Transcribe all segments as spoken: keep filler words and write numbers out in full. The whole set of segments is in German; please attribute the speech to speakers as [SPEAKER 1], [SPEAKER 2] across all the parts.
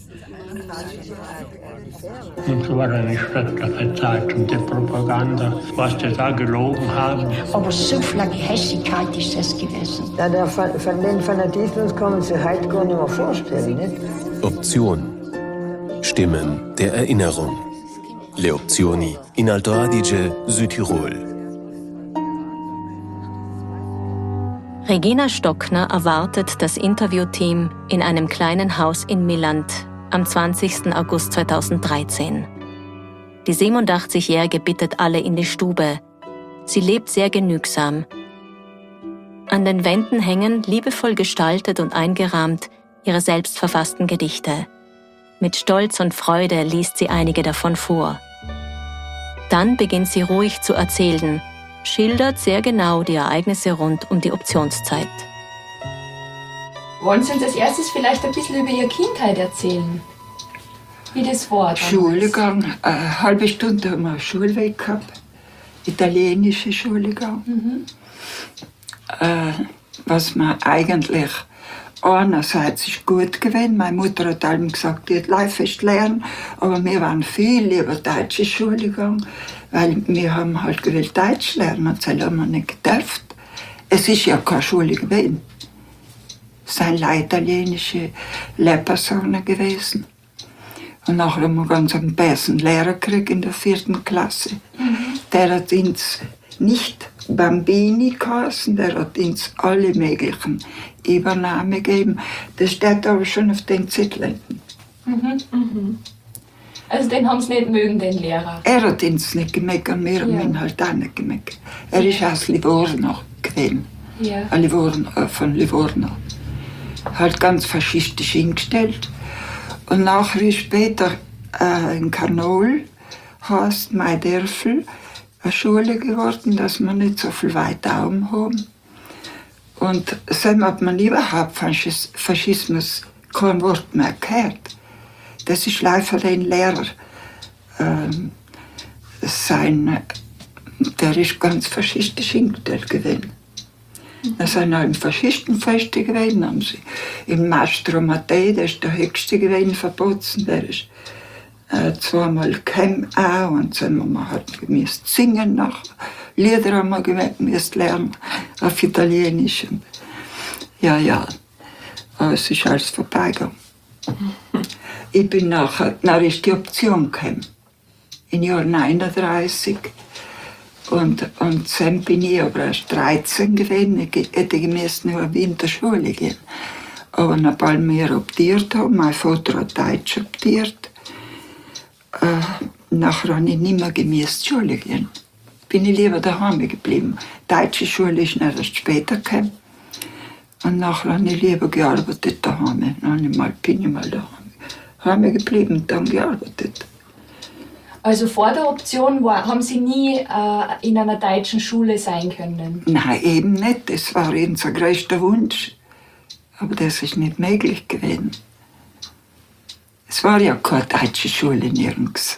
[SPEAKER 1] Und so war eine schreckliche Zeit und die Propaganda, was die da gelogen haben.
[SPEAKER 2] Aber so viel Hässigkeit ist das gewesen.
[SPEAKER 3] Ja, der, von, von den Fanatismus kann man sich heute gar nicht mehr vorstellen. Nicht?
[SPEAKER 4] Option. Stimmen der Erinnerung. Le opzioni in Alto Adige, Südtirol.
[SPEAKER 5] Regina Stockner erwartet das Interviewteam in einem kleinen Haus in Milland am zwanzigsten August zweitausenddreizehn. Die siebenundachtzigjährige bittet alle in die Stube. Sie lebt sehr genügsam. An den Wänden hängen, liebevoll gestaltet und eingerahmt, ihre selbstverfassten Gedichte. Mit Stolz und Freude liest sie einige davon vor. Dann beginnt sie ruhig zu erzählen, schildert sehr genau die Ereignisse rund um die Optionszeit.
[SPEAKER 6] Wollen Sie uns als erstes vielleicht ein bisschen über Ihre Kindheit erzählen? Wie das war?
[SPEAKER 7] Schulgang, eine halbe Stunde haben wir einen Schulweg gehabt, italienische Schulgang. Mhm. Äh, was man eigentlich einerseits ist gut gewesen. Meine Mutter hat allem gesagt, die hat Leihfest lernen, aber wir waren viel lieber deutsche Schule gegangen, weil wir haben halt gewählt Deutsch lernen und das haben wir nicht gedurft. Es ist ja keine Schule gewesen. Es sind italienische Lehrpersonen gewesen. Und nachher haben wir ganz einen besten Lehrer gekriegt in der vierten Klasse. Mhm. Der hat uns nicht Bambini geheißen, der hat uns alle möglichen Übernahmen gegeben. Das steht aber schon auf den Zetteln.
[SPEAKER 6] Mhm, mhm. Also den haben Sie nicht mögen, den Lehrer?
[SPEAKER 7] Er hat uns nicht gemerkt und wir haben
[SPEAKER 6] ja.
[SPEAKER 7] ihn halt auch nicht gemerkt. Er ist aus Livorno gewesen.
[SPEAKER 6] Ja.
[SPEAKER 7] Livorno, äh, von Livorno. Halt ganz faschistisch hingestellt. Und nachher ist später äh, in Carnol, heißt Maidörfel, eine Schule geworden, dass wir nicht so viel weiter oben haben. Und seitdem hat man überhaupt Faschis, Faschismus kein Wort mehr gehört. Das ist leider ein Lehrer. Ähm, sein, der ist ganz faschistisch hingestellt gewesen. Da sind auch im Faschistenfeste gewesen, haben sie im Mastro Mattei, der ist der höchste gewesen, verboten, der ist äh, zweimal gekommen auch und dann haben wir halt gemusst singen nach. Lieder haben wir gemusst lernen auf Italienisch. Und ja, ja, aber es ist alles vorbeigegangen. Ich bin nachher, dann ist die Option gekommen, im Jahr neununddreißig. Und, und dann bin ich aber erst dreizehn gewesen. Ich hätte gemäß nur in der Schule gehen. Aber nachdem wir optiert haben, mein Vater hat Deutsch optiert, äh, nachher habe ich nicht mehr gemäß zur Schule gehen. Bin ich lieber daheim geblieben. Die deutsche Schule ist nicht erst später gekommen. Und nachher habe ich lieber gearbeitet daheim. Dann bin ich mal daheim geblieben und dann gearbeitet.
[SPEAKER 6] Also vor der Option war, haben Sie nie äh, in einer deutschen Schule sein können?
[SPEAKER 7] Nein, eben nicht. Das war unser größter Wunsch. Aber das ist nicht möglich gewesen. Es war ja keine deutsche Schule nirgends.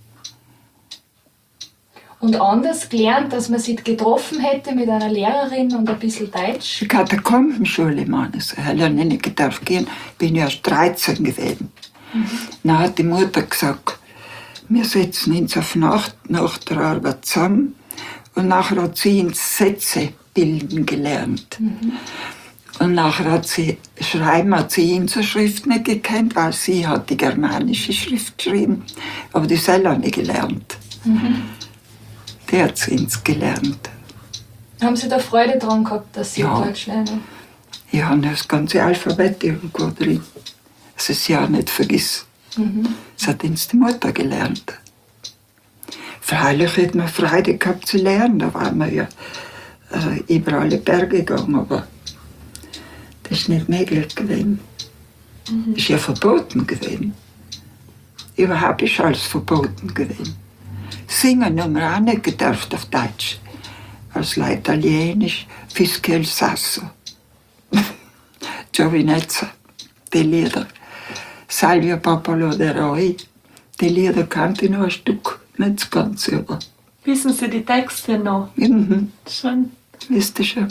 [SPEAKER 7] Und
[SPEAKER 6] anders gelernt, dass man sich getroffen hätte mit einer Lehrerin und ein bisschen Deutsch?
[SPEAKER 7] Die Katakombenschule, meines. Ich habe nicht gedacht gehen, bin ja erst dreizehn gewesen. Mhm. Dann hat die Mutter gesagt, wir setzen uns auf Nacht nach der Arbeit zusammen und nachher hat sie uns Sätze bilden gelernt. Mhm. Und nachher hat sie, schreiben hat sie unsere Schrift nicht gekannt, weil sie hat die germanische Schrift geschrieben, aber die selber nicht gelernt. Mhm. Die hat sie uns gelernt.
[SPEAKER 6] Haben Sie da Freude dran gehabt, dass Sie
[SPEAKER 7] ja.
[SPEAKER 6] Deutsch lernen?
[SPEAKER 7] Ich habe das ganze Alphabet irgendwo drin, dass ich es ja nicht vergiss. Mhm. Das hat uns die Mutter gelernt. Freilich hätte man Freude gehabt zu lernen, da waren wir ja äh, über alle Berge gegangen, aber das ist nicht möglich gewesen. Mhm. Das ist ja verboten gewesen. Überhaupt ist alles verboten gewesen. Singen haben wir auch nicht gedurft auf Deutsch. Als Italienisch, Fiscal Sasso, Giovinezza, die Lieder. Salvia Popolo d'Eroi. Die Lieder kannte ich noch ein Stück, nicht das Ganze, aber.
[SPEAKER 8] Wissen Sie die Texte noch?
[SPEAKER 7] Mhm.
[SPEAKER 8] Schon?
[SPEAKER 7] Wisst ihr schon.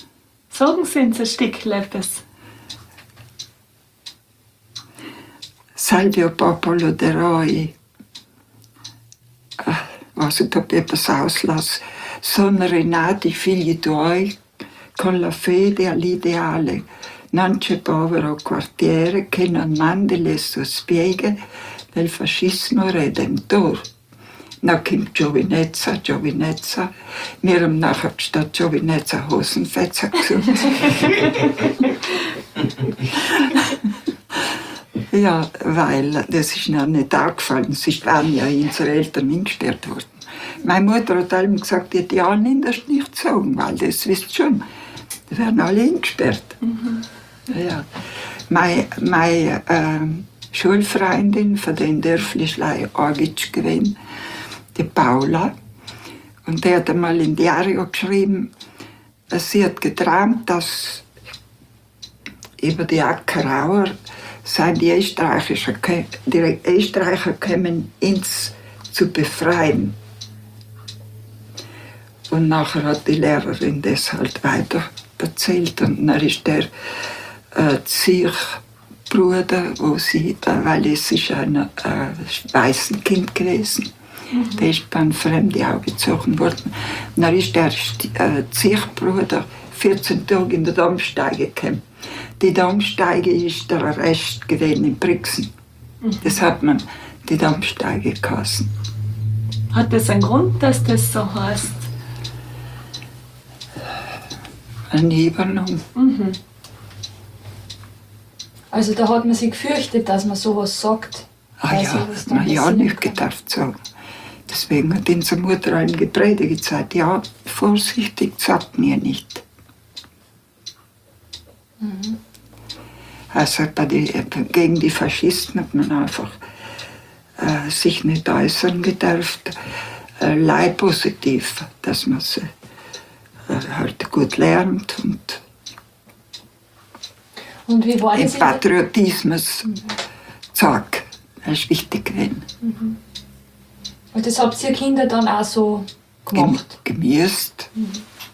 [SPEAKER 8] Sagen Sie uns ein Stück etwas.
[SPEAKER 7] Salvio Popolo de Roi, was ich da etwas auslasse, sono rinati figli tuoi con la fede all'ideale, non c'è povero quartiere che non mandi le sue spieghe del fascismo redentor. Na kommt Giovinezza, Giovinezza. Wir haben nachher statt Giovinezza Hosenfetzer gesucht. Ja, weil das ist noch nicht aufgefallen. Sie waren ja unsere Eltern eingesperrt worden. Meine Mutter hat allem gesagt, die hätte ja nicht nicht gezogen, weil das wisst schon, die werden alle eingesperrt. Mhm. Ja. Meine, meine äh, Schulfreundin von den Dörflischlei Agitsch gewesen, die Paula, und die hat einmal in Diario geschrieben, sie hat geträumt, dass über die Ackerauer seien die Österreicher, die Österreicher kämen, uns zu befreien. Und nachher hat die Lehrerin das halt weiter erzählt. Und dann ist der äh, Ziehbruder, wo sie, äh, weil es ist ein äh, weißes Kind gewesen, mhm. der ist beim Fremden auch gezogen worden. Und dann ist der äh, Ziehbruder vierzehn Tage in der Dammsteige gekommen. Die Dammsteige ist der Arrest gewesen in Brixen. Mhm. Das hat man die Dammsteige geheißen.
[SPEAKER 8] Hat das einen Grund, dass das so heißt?
[SPEAKER 7] Eine Übernahme.
[SPEAKER 8] Mhm.
[SPEAKER 6] Also da hat man sich gefürchtet, dass man sowas sagt.
[SPEAKER 7] Ah ja, man hat ja nicht gedacht sagen. Deswegen hat unsere Mutter einem gepredigt gesagt, ja, vorsichtig, sagt mir nicht.
[SPEAKER 6] Mhm.
[SPEAKER 7] Also bei die, gegen die Faschisten hat man einfach äh, sich nicht äußern gedurft, äh, leihpositiv, dass man sie äh, halt gut lernt und,
[SPEAKER 6] und wie war das
[SPEAKER 7] den Patriotismus mhm. zeigt. Das ist wichtig gewesen.
[SPEAKER 6] Mhm. Und das habt ihr Kinder dann auch so gemacht?
[SPEAKER 7] Gemüst.
[SPEAKER 6] Mhm.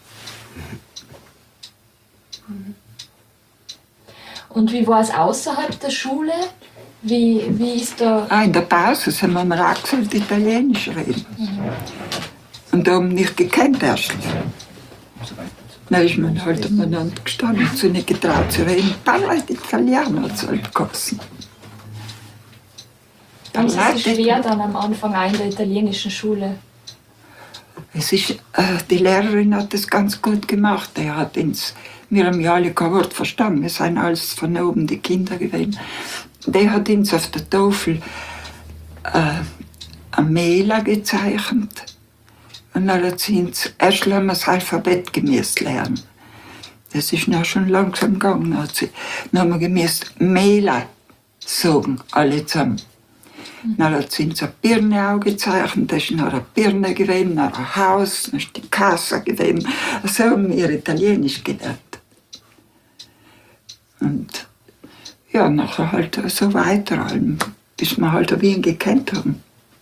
[SPEAKER 6] Mhm. Und wie war es außerhalb der Schule? Wie, wie ist da...
[SPEAKER 7] Ah, in der Pause haben wir mal auch gesagt, Italienisch reden. Mhm. Und da haben wir nicht gekannt erst. Dann ist man halt umeinander gestanden, so nicht getraut zu reden. Parla Italiano hat es halt geheißen.
[SPEAKER 6] Dann ist es schwer dann am Anfang auch in der italienischen Schule.
[SPEAKER 7] Es ist, äh, die Lehrerin hat das ganz gut gemacht. Er hat uns, wir haben ja alle kein Wort verstanden. Wir sind alles von oben die Kinder gewesen. Der hat uns auf der Tafel äh, eine Mela gezeichnet. Und dann hat sie uns erst einmal das Alphabet gemäß lernen. Das ist noch schon langsam gegangen. Hat sie, dann haben wir gemäß Mela sagen, alle zusammen. Dann hat sie uns eine Birne auch gezeichnet, da ist noch eine Birne gewesen, noch ein Haus, dann ist die Casa gewesen. So haben wir Italienisch gelernt. Und ja, nachher halt so weiter, bis wir halt Wien gekannt haben.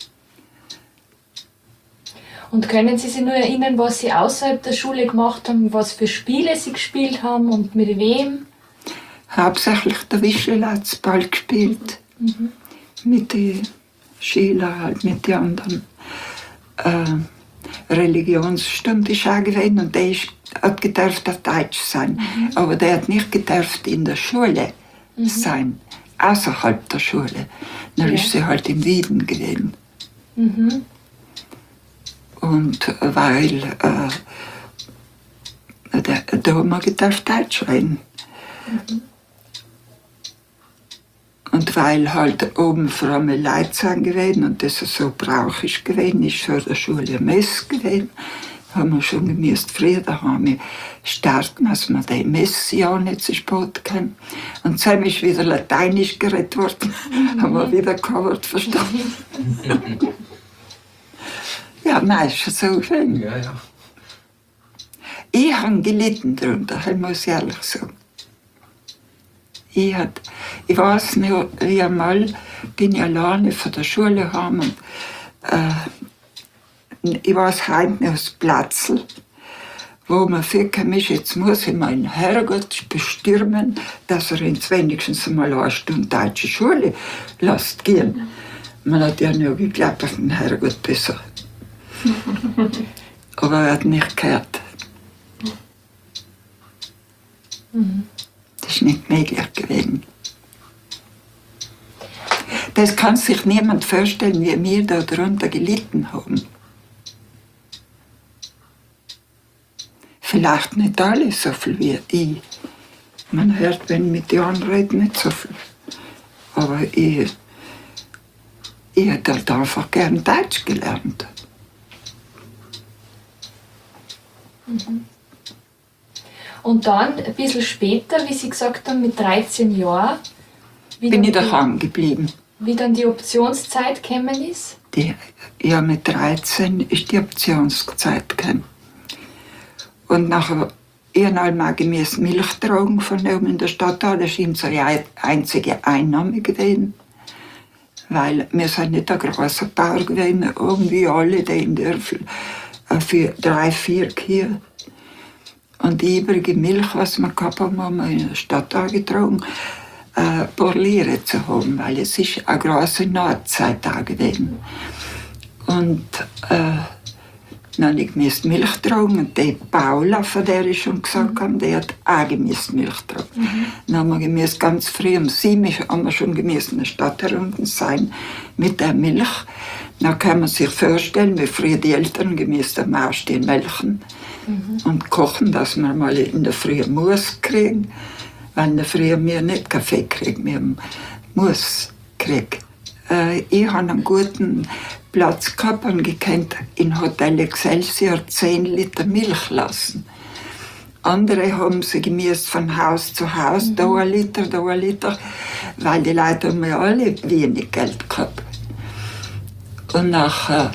[SPEAKER 6] Und können Sie sich nur erinnern, was Sie außerhalb der Schule gemacht haben, was für Spiele Sie gespielt haben und mit wem?
[SPEAKER 7] Hauptsächlich der Wischelatzball gespielt. Mhm. Mit den Schülern, halt mit den anderen. Äh, Religionsstunde ist auch gewesen und der ist, hat gedurft auf Deutsch sein. Mhm. Aber der hat nicht gedurft in der Schule mhm. sein, außerhalb der Schule. Dann ja. ist sie halt in Wien gewesen.
[SPEAKER 6] Mhm.
[SPEAKER 7] Und weil äh, da, da haben wir gedurft Deutsch reden. Mhm. Und weil halt oben fromme Leute sind gewesen und das so brauchig gewesen ist, für die Schule Mess gewesen, haben wir schon gemusst, früher da haben wir starten, dass wir die Messe ja nicht zu spät kamen. Und dann ist wieder Lateinisch geredet worden, mhm. haben wir wieder kein Wort verstanden. Ja, nein, ist schon so schön. Ja, ja. Ich habe gelitten darunter, ich muss ehrlich sagen. Ich, hat, ich weiß nicht, wie einmal bin ich alleine von der Schule heim und äh, ich weiß heute noch aus Platzl wo man ficken mich, jetzt muss ich meinen Herrgott bestürmen, dass er uns wenigstens mal eine Stunde deutsche Schule lässt gehen. Man hat ja nur geglaubt, auf den Herrgott besser. Aber er hat nicht gehört.
[SPEAKER 6] Mhm.
[SPEAKER 7] Das ist nicht möglich gewesen. Das kann sich niemand vorstellen, wie wir da darunter gelitten haben. Vielleicht nicht alle so viel wie ich. Man hört, wenn mit den anderen reden, nicht so viel. Aber ich, ich hätte halt einfach gern Deutsch gelernt.
[SPEAKER 6] Mhm. Und dann, ein bisschen später, wie Sie gesagt haben, mit dreizehn Jahren, wie
[SPEAKER 7] Bin
[SPEAKER 6] dann
[SPEAKER 7] ich
[SPEAKER 6] die-
[SPEAKER 7] daheim geblieben.
[SPEAKER 6] Wie dann die Optionszeit gekommen ist?
[SPEAKER 7] Die, ja, mit dreizehn ist die Optionszeit gekommen. Und nachher, ich habe einmal gemäß Milchtragen vernommen in der Stadt. Das ist ihm so eine einzige Einnahme gewesen. Weil wir sind nicht ein großer Bauer gewesen, irgendwie alle die in Dörfel für drei, vier Kühe. Und die übrige Milch, was wir gehabt haben, haben wir in der Stadt angetragen, äh, Borliere zu haben, weil es ist eine große Nordzeit da gewesen. Und äh, dann ich müsste Milch tragen und die Paula, von der ich schon gesagt habe, die hat auch gemisst Milch tragen. Mhm. Dann haben wir gemisst, ganz früh um sieben haben wir schon gemisst in der Stadt herum sein mit der Milch. Dann kann man sich vorstellen, wie früher die Eltern gemisst am Aufstehen melken mhm. und kochen, dass wir mal in der Früh Mus kriegen, weil in der Früh wir nicht Kaffee kriegen, wir haben Mus kriegen. Äh, ich habe einen guten Platz gehabt und gekannt in Hotel Excelsior zehn Liter Milch lassen. Andere haben sie gemisst von Haus zu Haus, mhm. da ein Liter, da ein Liter, weil die Leute haben ja alle wenig Geld gehabt. Und nachher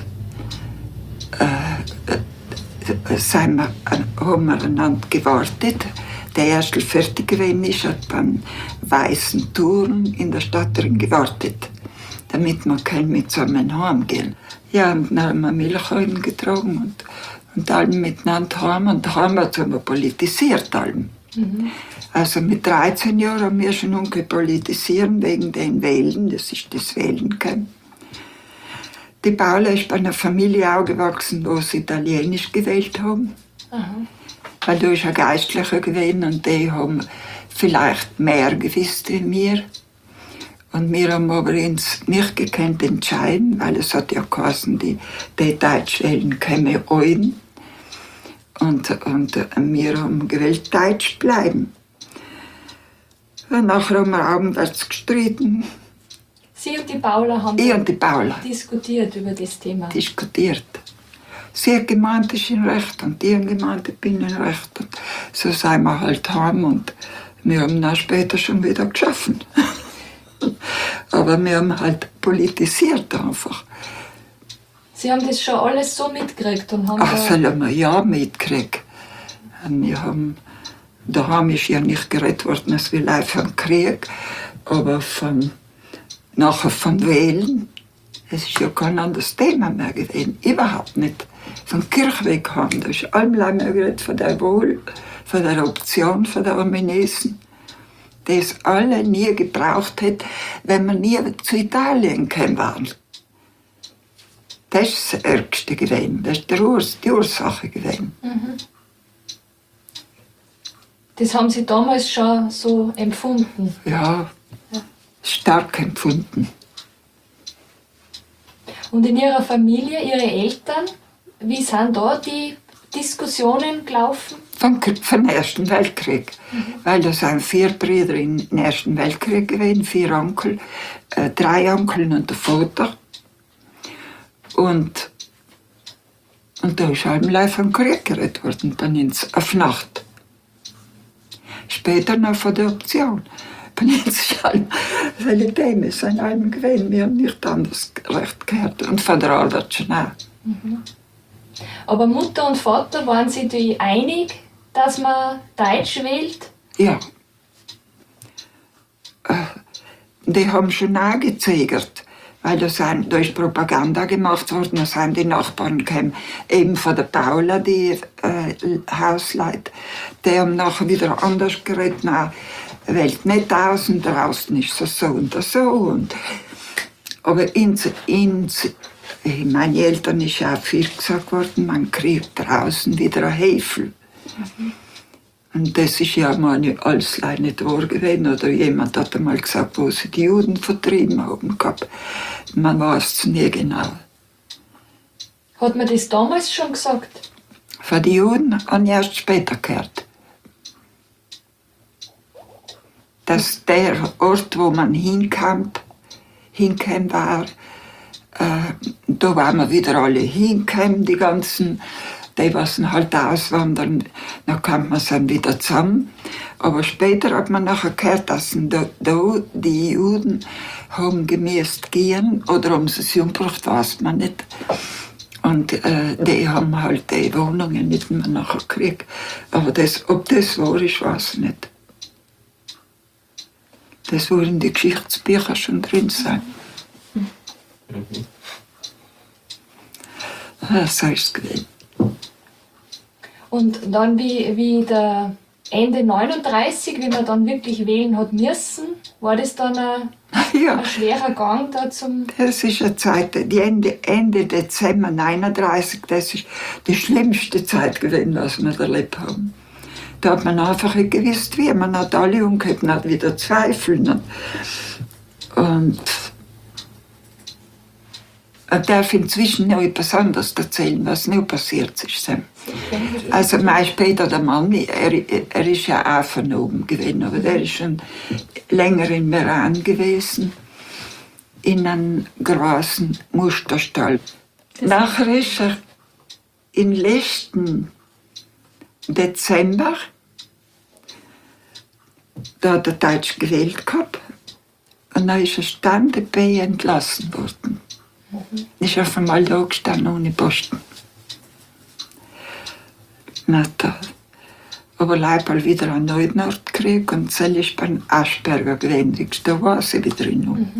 [SPEAKER 7] äh, äh, sind wir, äh, haben wir einander gewartet. Der erste fertig gewesen ist, hat beim weißen Turm in der Stadt drin gewartet, damit wir können mit zusammen heimgehen. Ja, und dann haben wir Milch getragen und, und alle miteinander heim. Und heim haben wir politisiert. Allem. Mhm. Also mit dreizehn Jahren haben wir schon angefangen politisieren wegen den Wählen. Das ist das Wählen gekommen. Die Paula ist bei einer Familie aufgewachsen, wo sie Italienisch gewählt haben. Aha. Weil da ist ein Geistlicher gewesen und die haben vielleicht mehr gewusst wie wir. Und wir haben aber uns nicht gekannt entscheiden, weil es hat ja geheißen, die, die Deutsch wählen käme ein. Und, und wir haben gewählt, Deutsch bleiben. Und nachher haben wir abends gestritten.
[SPEAKER 6] Sie und die Paula haben
[SPEAKER 7] ich und die Paula.
[SPEAKER 6] diskutiert über das Thema.
[SPEAKER 7] Diskutiert. Sie hat gemeint, ich bin recht und die haben gemeint, ich bin in recht. Und so sind wir halt heim und wir haben dann später schon wieder geschaffen. Aber wir haben halt politisiert einfach.
[SPEAKER 6] Sie haben das schon alles so mitgekriegt und haben
[SPEAKER 7] Ach,
[SPEAKER 6] da
[SPEAKER 7] sollen wir ja mitgekriegt. Wir haben, daheim ist ja nicht geredet worden, es will auch vom Krieg, aber von, nachher vom Wählen. Es ist ja kein anderes Thema mehr gewesen, überhaupt nicht. Vom Kirchweg haben, da ist allemal mehr geredet von der Wohl, von der Option, von der Ominesen. Das alle nie gebraucht hat, wenn wir nie zu Italien gekommen waren. Das ist das Ärgste gewesen, das ist die, Urs die Ursache gewesen.
[SPEAKER 6] Mhm. Das haben Sie damals schon so empfunden?
[SPEAKER 7] Ja, ja. Stark empfunden.
[SPEAKER 6] Und in Ihrer Familie, Ihre Eltern, wie sind da die Diskussionen gelaufen?
[SPEAKER 7] Vom, vom Ersten Weltkrieg. Mhm. Weil da sind vier Brüder im Ersten Weltkrieg gewesen, vier Onkel, äh, drei Onkel und der Vater. Und, und da ist halt vom Krieg geredet worden, dann ins, auf Nacht. Später noch von der Option. Dann ist halt, viele Themen sind allem gewesen, wir haben nicht anders recht gehört. Und von der Arbeit schon auch.
[SPEAKER 6] Mhm. Aber Mutter und Vater, waren Sie sich einig, dass man Deutsch wählt?
[SPEAKER 7] Ja. Die haben schon angezögert, Weil da, sind, da ist Propaganda gemacht worden, da sind die Nachbarn gekommen, eben von der Paula, die äh, Hausleute, die haben nachher wieder anders geredet, na, wählt nicht aus und draußen ist das so und das so. Und, aber ins, ins, meine Eltern ist auch viel gesagt worden, man kriegt draußen wieder ein Hefe. Mhm. Und das ist ja mal alles nicht wahr gewesen. Oder jemand hat einmal gesagt, wo sie die Juden vertrieben haben gehabt. Man weiß es nie genau.
[SPEAKER 6] Hat man das damals schon gesagt?
[SPEAKER 7] Von den Juden habe ich erst später gehört. Dass der Ort, wo man hinkam, hinkam war, äh, da waren wir wieder alle hingekommen, die ganzen, die was halt auswandern, dann kam man dann wieder zusammen. Aber später hat man nachher gehört, dass da, da die Juden haben gemäßt gehen, oder haben sie es umgebracht, weiß man nicht. Und äh, die haben halt die Wohnungen nicht mehr nachher gekriegt. Aber das, ob das wahr ist, weiß ich nicht. Das wohl in die Geschichtsbücher schon drin sein. Mhm. Ja, so ist es gewesen.
[SPEAKER 6] Und dann, wie, wie der Ende neununddreißig, wie man dann wirklich wählen hat müssen, war das dann ein,
[SPEAKER 7] ja.
[SPEAKER 6] ein schwerer Gang da zum...
[SPEAKER 7] Das ist eine Zeit, die Ende, Ende Dezember neununddreißig, das ist die schlimmste Zeit gewesen, was wir erlebt haben. Da hat man einfach nicht gewusst, wie. Man hat alle umgekehrt, man hat wieder Zweifel. Und ich darf inzwischen noch etwas anderes erzählen, was noch passiert ist. Also mein später der Mann, er, er ist ja auch von oben gewesen, aber der ist schon länger in Meran gewesen, in einem großen Musterstall. Nachher ist er im letzten Dezember, da hat er Deutsch gewählt gehabt, und dann ist er Stand dabei entlassen worden. Mhm. Ist auf einmal da gestanden ohne Posten. Na, da. Aber Leibal wieder einen neuen Ort gekriegt und das ist beim Aschberger gewesen. Da war sie wieder in mhm.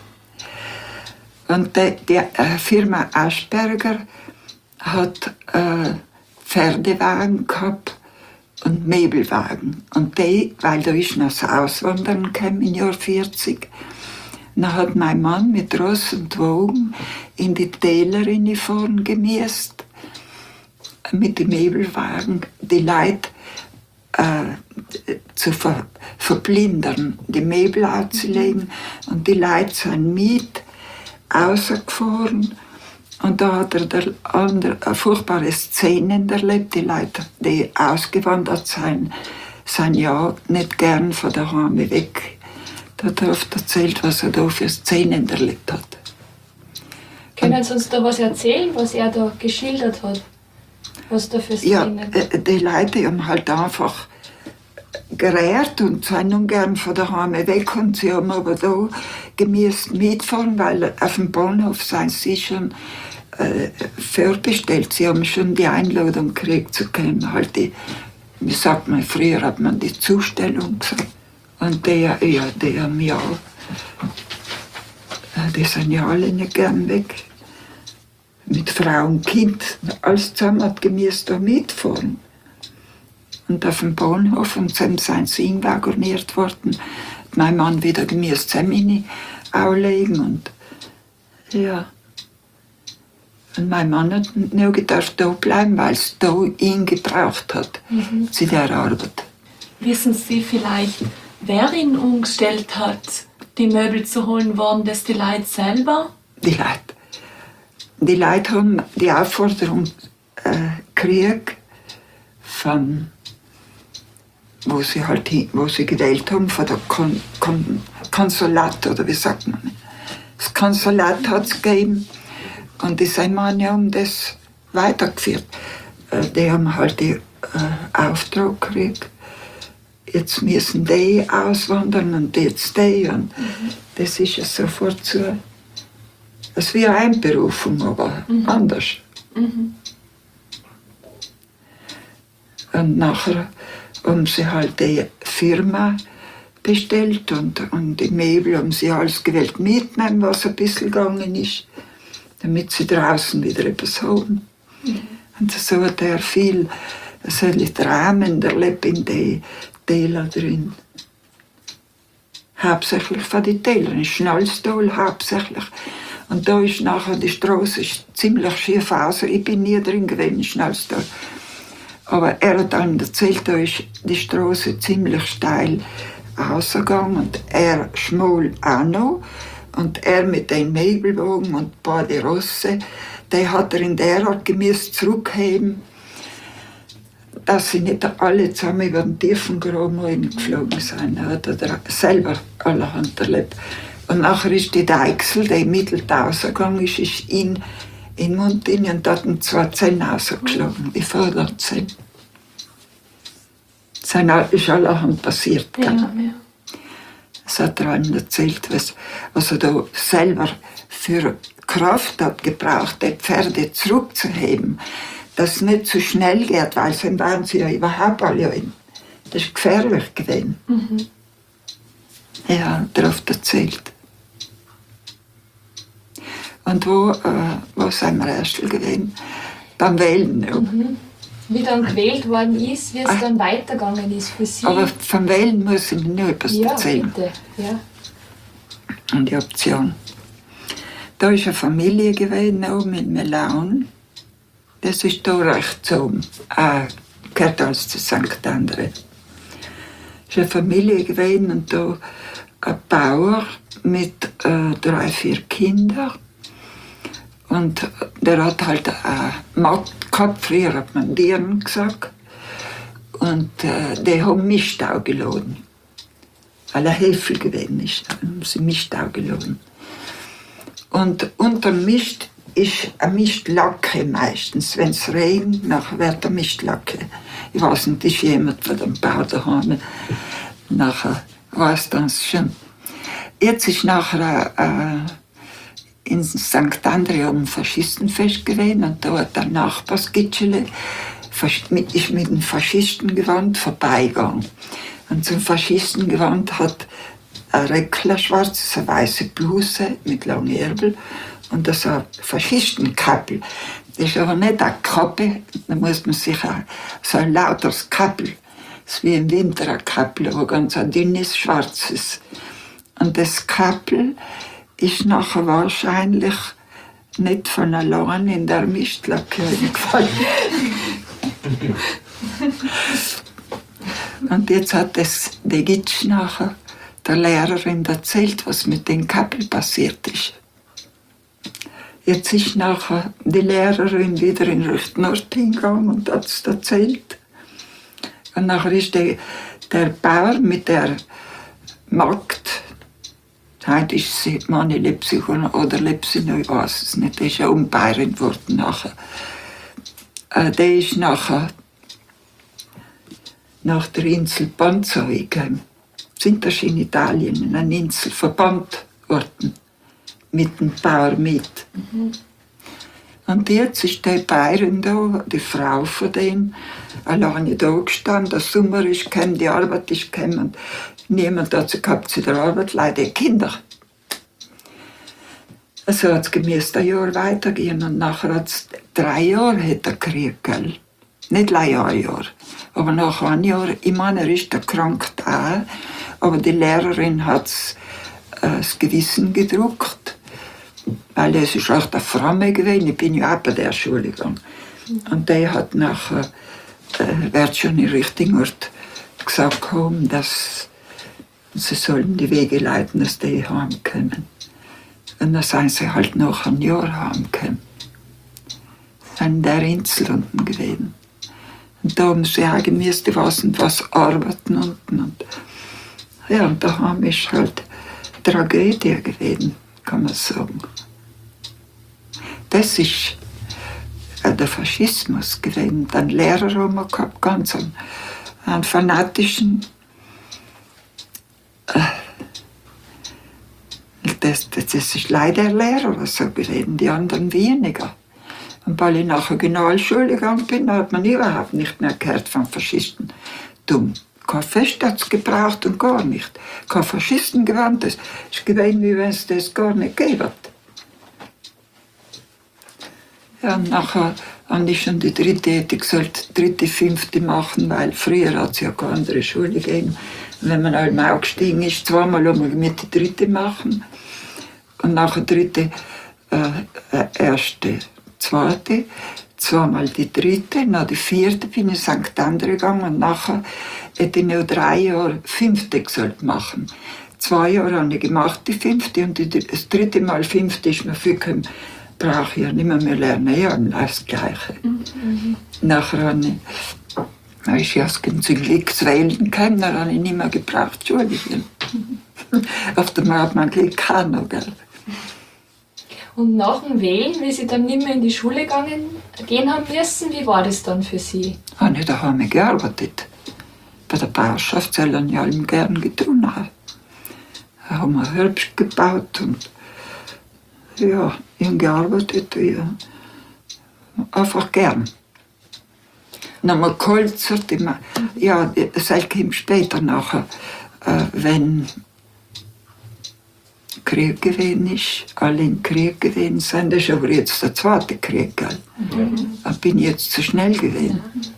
[SPEAKER 7] Und die, die äh, Firma Aschberger hat äh, Pferdewagen gehabt und Möbelwagen. Und die, weil da ist noch das Auswandern gekommen im Jahr vierzig, dann hat mein Mann mit Ross und Wogen in die Täler vorn gemäßt, mit den Möbelwagen, die Leute äh, zu ver verblindern, die Möbel auszulegen. Und die Leute sind mit rausgefahren. Und da hat er der andere, eine furchtbare Szene erlebt. Die Leute, die ausgewandert sind, sind ja nicht gern von daheim weg. Da hat er oft erzählt, was er da für Szenen erlebt hat.
[SPEAKER 6] Können Sie uns da was erzählen, was er da geschildert hat? Was da für Szenen?
[SPEAKER 7] Ja, die Leute haben halt einfach gerät und sind ungern von daheim weg. Und sie haben aber da gemäß mitfahren, weil auf dem Bahnhof sind sie schon äh, vorbestellt. Sie haben schon die Einladung gekriegt zu kommen. Halt die, wie sagt man, früher hat man die Zustellung gesagt. Und die, ja, die haben ja, die sind ja alle nicht gern weg. Mit Frau und Kind, alles zusammen hat gemäß da mitfahren. Und auf dem Bahnhof, und dann sind sie einwagoniert worden. Mein Mann wieder gemäß Zemini auflegen und ja. Und mein Mann hat nur gedacht, da bleiben, weil es da ihn gebraucht hat, mhm. zu der Arbeit.
[SPEAKER 8] Wissen Sie vielleicht, wer ihn umgestellt hat, die Möbel zu holen? Waren das die Leute selber?
[SPEAKER 7] Die Leute. Die Leute haben die Aufforderung äh, gekriegt, von, wo sie halt hin, wo sie gewählt haben, von der Kon Kon Konsulat, oder wie sagt man? Das Konsulat hat es gegeben und die Seemänner haben das weitergeführt. Äh, die haben halt den äh, Auftrag gekriegt. Jetzt müssen die auswandern und jetzt die. Und mhm. das ist ja sofort so. Es ist wie eine Einberufung, aber mhm. anders. Mhm. Und nachher haben sie halt die Firma bestellt und, und die Möbel haben sie alles gewählt mitnehmen, was ein bisschen gegangen ist, damit sie draußen wieder etwas haben. Mhm. Und so hat er viel solche Dramen erlebt in den Tälern drin. Hauptsächlich von den Tälern, in Schnalstal hauptsächlich. Und da ist nachher die Straße ziemlich schief aus. Ich bin nie drin gewesen in Schnalstal. Aber er hat dann erzählt, da ist die Straße ziemlich steil ausgegangen und er schmal auch noch. Und er mit den Möbelwagen und ein paar die Rosse, die hat er in der Art gemäß zurückheben, dass sie nicht alle zusammen über den tiefen Graben geflogen sind. Er hat er selber allerhand erlebt. Und nachher ist die Deichsel, die mittel rausgegangen ist, ist in den Mund rein und hat ihm zwei Zähne rausgeschlagen, die Vorderzähne. Das ist allerhand passiert.
[SPEAKER 8] Ja, ja.
[SPEAKER 7] Das hat er einem erzählt, was, was er da selber für Kraft hat gebraucht, die Pferde zurückzuheben. Dass es nicht zu schnell geht, weil dann waren sie ja überhaupt alle in. Das ist gefährlich gewesen. Mhm. Ja, hat er oft erzählt. Und wo, äh, wo sind wir erst gewesen? Beim Wählen.
[SPEAKER 6] Mhm. Wie dann gewählt worden ist, wie es Ach. dann weitergegangen ist für Sie.
[SPEAKER 7] Aber vom Wählen muss ich mir noch etwas
[SPEAKER 6] ja,
[SPEAKER 7] erzählen.
[SPEAKER 6] Bitte. Ja,
[SPEAKER 7] und die Option. Da ist eine Familie gewesen, oben in Melaun. Das ist hier rechts oben. Äh, gehört alles zu Sankt André. Es war eine Familie gewesen und da ein Bauer mit äh, drei, vier Kindern. Und der hat halt einen Markt gehabt, früher hat man Dieren gesagt. Und äh, die haben Mischtau geladen. Weil er Hefe gewesen ist, haben sie Mischtau geladen. Und unter dem Mist ist eine Mistlacke meistens. Wenn es regnet, nachher wird eine Mistlacke. Ich weiß nicht, ist jemand von dem Bau daheim. Nachher weiß das schon. Jetzt ist nachher äh, in Sankt André ein Faschistenfest gewesen und da hat der Nachbarsgitschele ist mit dem Faschistengewand vorbeigegangen. Und zum Faschistengewand hat ein Röckler schwarz, eine weiße Bluse mit langen Ärmeln und das ein Faschistenkappel. Das ist aber nicht eine Kappe, da muss man sich auch so ein lauteres Kappel, das ist wie im Winter ein Kappel, aber ganz ein dünnes, schwarzes. Und das Kappel ist nachher wahrscheinlich nicht von allein in der Mistlacke gefallen. Und jetzt hat das, die Gitsch nachher der Lehrerin erzählt, was mit dem Kappel passiert ist. Jetzt ist nachher die Lehrerin wieder in Richtung Nord hingegangen und hat es erzählt. Und nachher ist der, der Bauer mit der Magd, heute ist sie meine Leipzigerin oder Leipziger, ich weiß es nicht, die ist ja Umbäuerin geworden nachher. Äh, der ist nachher nach der Insel Panzo gegangen. Sind das in Italien, in einer Insel verbannt worden, mit dem Bauer mit. Mhm. Und jetzt ist die Bäuerin da, die Frau von dem, alleine da gestanden. Der Sommer ist gekommen, die Arbeit ist gekommen und niemand hat sie gehabt zu der Arbeit, leider die Kinder. Also hat es gemäß ein Jahr weitergehen und nachher hat es drei Jahre hat er gekriegt, gell? Nicht ein Jahr, Jahr. Aber nach einem Jahr, ich meine, er ist erkrankt auch, aber die Lehrerin hat äh, das Gewissen gedruckt, weil es ist auch der Framme gewesen, ich bin ja auch bei der Schule gegangen. Und der hat nachher, äh, wird schon in richtigen Ort gesagt haben, dass sie sollen die Wege leiten, dass die heimkommen. Und dann sind sie halt nach einem Jahr heimgekommen. Sind in der Insel unten gewesen. Und da haben sie auch gemusst, was und was arbeiten unten. Und ja, und daheim ist halt Tragödie gewesen, kann man sagen. Das ist äh, der Faschismus gewesen. Dann Lehrer haben wir gehabt, ganz einen, einen fanatischen. Äh, das, das, das ist leider der Lehrer so gewesen, die anderen weniger. Und weil ich nach der Generalschule gegangen bin, hat man überhaupt nicht mehr gehört von Faschisten. Dumm. Kein Fest hat es gebraucht und gar nicht. Kein Faschistengewand, das ist gewesen, wie wenn es das gar nicht gegeben hat. Ja, und nachher habe ich schon die dritte, hätte ich gesagt, dritte, fünfte machen, weil früher hat es ja keine andere Schule gegeben. Und wenn man einmal aufgestiegen ist, zweimal einmal mit der dritte machen. Und nachher dritte, äh, erste, zweite, zweimal die dritte, nach die vierte bin ich in Sankt André gegangen und nachher hätte ich noch drei Jahre fünfte gesagt machen. Zwei Jahre habe ich gemacht, die fünfte, und die, das dritte Mal fünfte ist mir viel gekommen, brauche ich ja nicht mehr, mehr lernen, ja, das Gleiche. Mhm. Nachher habe ich, da ist ja zum Glück zu wählen gekommen, dann habe ich nicht mehr gebraucht, Schule. Mhm. Auf dem hat man Glück kann noch, gell.
[SPEAKER 6] Und nach dem Wählen, wie Sie dann nicht mehr in die Schule gegangen, gehen haben müssen, wie war das dann für Sie?
[SPEAKER 7] Habe ich daheim gearbeitet. Bei der Bauschaft sollen ja allem gern getan haben. Da haben wir Herbst gebaut und ja, ich habe gearbeitet, ja. Einfach gern. Dann haben wir geholzert, ja, das kommt später nachher, äh, wenn Krieg gewesen ist, alle im Krieg gewesen sind. Das ist aber jetzt der zweite Krieg, gell? Mhm. Da bin ich jetzt zu schnell gewesen.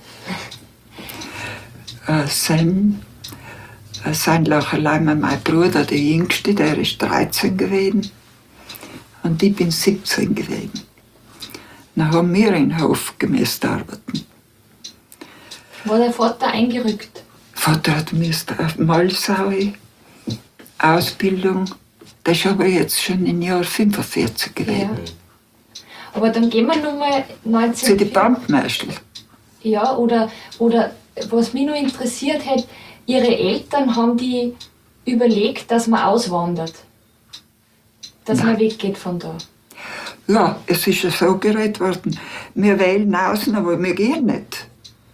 [SPEAKER 7] Ja. Äh, sein, äh, sein allein mein Bruder, der Jüngste, der ist dreizehn gewesen. Und ich bin siebzehn gewesen. Dann haben wir in den Hof gemäßt arbeiten.
[SPEAKER 6] War der Vater eingerückt?
[SPEAKER 7] Vater hat müssen auf Malsau, Ausbildung. Das ist aber jetzt schon im Jahr fünfundvierzig gewesen.
[SPEAKER 6] Ja. Aber dann gehen wir nochmal neunzehn...
[SPEAKER 7] Zu den Bandmeister.
[SPEAKER 6] Ja, oder, oder was mich noch interessiert hat, Ihre Eltern haben die überlegt, dass man auswandert. Dass Nein. man weggeht von da.
[SPEAKER 7] Ja, es ist ja so geredet worden. Wir wählen außen, aber wir gehen nicht.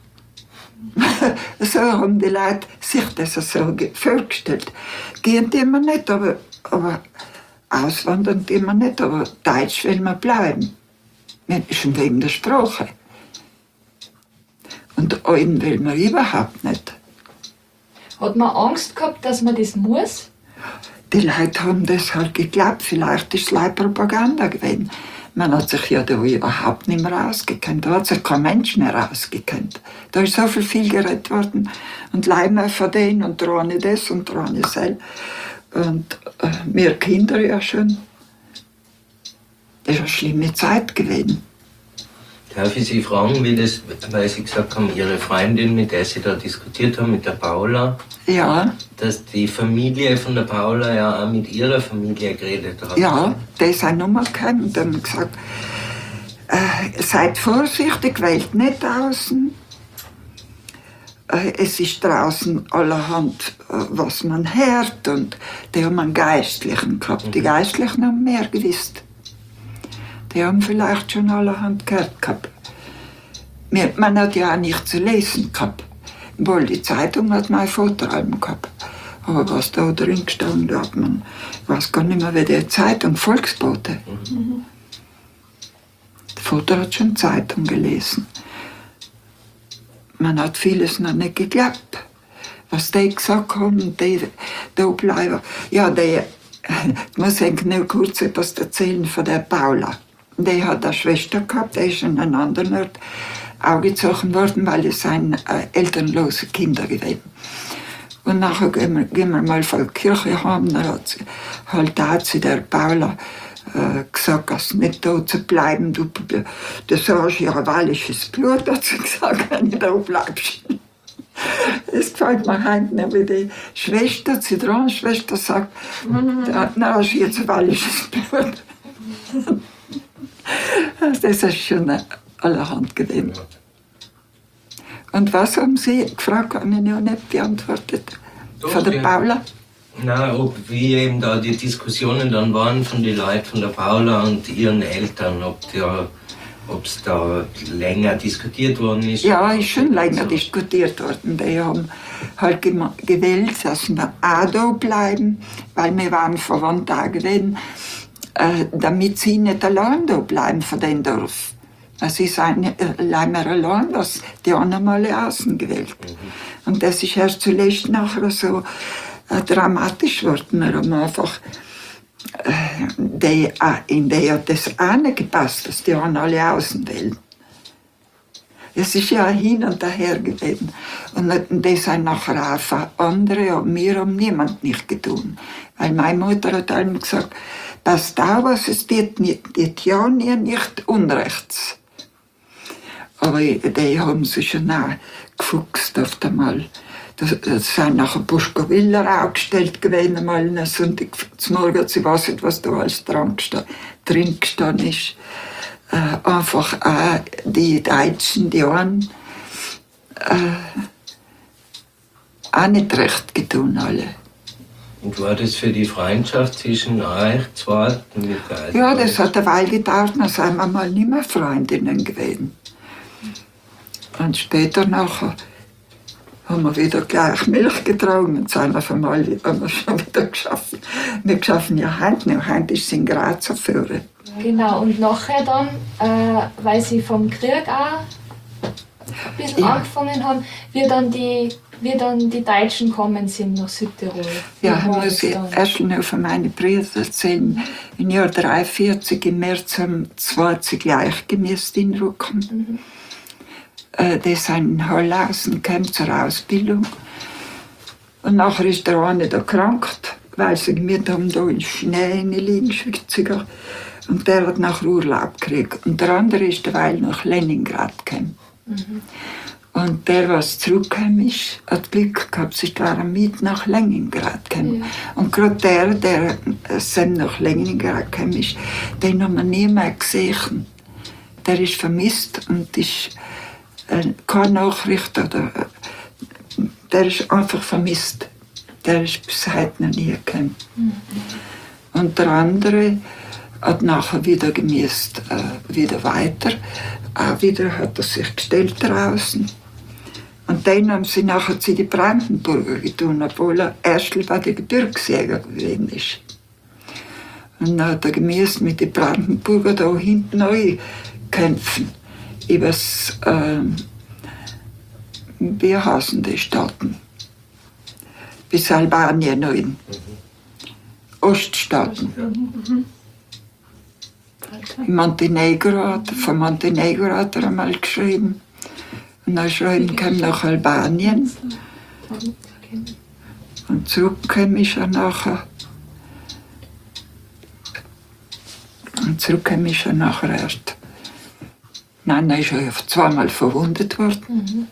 [SPEAKER 7] So haben die Leute sich das so vorgestellt. Gehen die immer nicht, aber, aber auswandern die immer nicht, aber Deutsch will man bleiben. Schon wegen der Sprache. Und einen will man überhaupt nicht.
[SPEAKER 6] Hat man Angst gehabt, dass man das muss?
[SPEAKER 7] Die Leute haben das halt geglaubt, vielleicht ist es Leihpropaganda gewesen. Man hat sich ja da überhaupt nicht mehr ausgekannt. Da hat sich kein Mensch mehr ausgekannt. Da ist so viel, viel geredet worden. Und Leimer von denen und Drohne das und Drohne das. Und äh, wir Kinder ja schon. Das war eine schlimme Zeit gewesen.
[SPEAKER 9] Darf ich Sie fragen, wie das, weil Sie gesagt haben, Ihre Freundin, mit der Sie da diskutiert haben, mit der Paula,
[SPEAKER 7] ja.
[SPEAKER 9] dass die Familie von der Paula ja auch mit ihrer Familie geredet hat?
[SPEAKER 7] Ja, die ist auch nochmal gekommen und haben gesagt, äh, seid vorsichtig, wählt nicht außen. Äh, es ist draußen allerhand, äh, was man hört, und die haben einen Geistlichen gehabt. Mhm. Die Geistlichen haben mehr gewusst. Die haben vielleicht schon allerhand gehört gehabt. Man hat ja auch nicht zu lesen gehabt. Wohl, die Zeitung hat mein Vater allem gehabt. Aber was da drin gestanden hat, man weiß gar nicht mehr, wie die Zeitung, Volksbote. Mhm. Der Vater hat schon Zeitung gelesen. Man hat vieles noch nicht geglaubt. Was die gesagt haben, die da bleiben. Ja, die, ich muss eigentlich nur kurz etwas erzählen von der Paula. Die hat eine Schwester gehabt, die ist in einem anderen Ort aufgezogen worden, weil es seien äh, elternlose Kinder gewesen. Und nachher gehen wir, gehen wir mal von der Kirche heim, dann hat sie halt auch zu der Paula äh, gesagt, dass sie nicht da zu bleiben, du, du sagst ja wallisches Blut, hat sie gesagt, wenn du da bleibst. Es gefällt mir heute noch, wie die Schwester, die Zitronenschwester sagt, da hast du jetzt wallisches Blut. Das ist schon allerhand gewesen. Und was haben Sie gefragt, habe ich noch nicht beantwortet?
[SPEAKER 9] Doch,
[SPEAKER 7] von der
[SPEAKER 9] ja.
[SPEAKER 7] Paula?
[SPEAKER 9] Nein, ob wie eben da die Diskussionen dann waren von den Leuten von der Paula und ihren Eltern, ob da, es da länger diskutiert worden ist.
[SPEAKER 7] Ja, ist schon länger so diskutiert worden. Die haben halt gewählt, dass wir auch da bleiben, weil wir waren verwandt da gewesen, äh, damit sie nicht allein da bleiben von dem Dorf. Es ist allein allein, was die anderen mal außen gewählt. Mhm. Und das ist erst zuletzt nachher so äh, dramatisch geworden. Wir haben einfach, äh, die, äh, in die hat das auch nicht gepasst, dass die haben alle außen wählen. Es ist ja hin und her gewesen. Und das sind nachher auch andere, und wir haben niemand nicht getan. Weil meine Mutter hat einmal gesagt, passt auf, was es geht nicht, geht ja nie nicht unrechts. Aber die haben sich schon auch gefuchst oft einmal. Das, das sind nachher Buschkowiller auch gestellt gewesen, einmal am Sonntag zum Morgen, ich weiß nicht, was da alles dran drin gestanden ist. Äh, einfach auch die Deutschen, die haben äh, auch nicht recht getan, alle.
[SPEAKER 9] Und war das für die Freundschaft zwischen euch zwei?
[SPEAKER 7] Ja, das hat eine Weile gedauert, dann sind wir mal nicht mehr Freundinnen gewesen. Und später nachher haben wir wieder gleich Milch getragen und sind auf einmal haben wir schon wieder geschaffen. Wir geschaffen ja heute nicht, heute ist es in Graz zu führen.
[SPEAKER 6] Genau, und nachher dann, äh, weil sie vom Krieg auch ein bisschen
[SPEAKER 7] Ja.
[SPEAKER 6] angefangen haben, wie dann die, wie dann die Deutschen gekommen sind nach Südtirol. Wie
[SPEAKER 7] Ja,
[SPEAKER 6] war
[SPEAKER 7] muss
[SPEAKER 6] das
[SPEAKER 7] ich
[SPEAKER 6] dann?
[SPEAKER 7] erst noch von meinen Brüdern erzählen. Im Jahr dreiundvierzig, im März, haben zwanzig gleich gemisst in Rucken.
[SPEAKER 6] Mhm.
[SPEAKER 7] Äh, die sind in Hallhausen gekommen zur Ausbildung. Und nachher ist der eine da erkrankt, weil sie mit haben da in Schnee liegen, schwitziger. Und der hat nach Urlaub gekriegt. Und der andere ist derweil nach Leningrad gekommen.
[SPEAKER 6] Mhm.
[SPEAKER 7] Und der, was zurückgekommen ist, hat Glück gehabt, sie waren mit nach Leningrad gekommen.
[SPEAKER 6] Ja.
[SPEAKER 7] Und gerade der, der äh, nach Leningrad gekommen ist, den haben wir nie mehr gesehen. Der ist vermisst und ist äh, keine Nachricht. Oder, äh, der ist einfach vermisst. Der ist bis heute noch nie gekommen.
[SPEAKER 6] Mhm.
[SPEAKER 7] Und der andere hat nachher wieder gemisst, äh, wieder weiter. Auch wieder hat er sich gestellt draußen. Und dann haben sie nachher zu den Brandenburger getan, obwohl er erst bei den Gebirgsjäger gewesen ist. Und dann hat er gemisst mit den Brandenburger da hinten neu kämpfen. Übers, äh, wie heißen die Staaten? Bis Albanien noch in. Oststaaten.
[SPEAKER 8] Mhm.
[SPEAKER 7] In Montenegro hat, von Montenegro hat er einmal geschrieben. Und dann schreiben kam nach Albanien. Und zurückgekommen ist er nachher. Und zurückgekommen ist er nachher erst. Nein, dann ist er zweimal verwundet worden.
[SPEAKER 6] Mhm.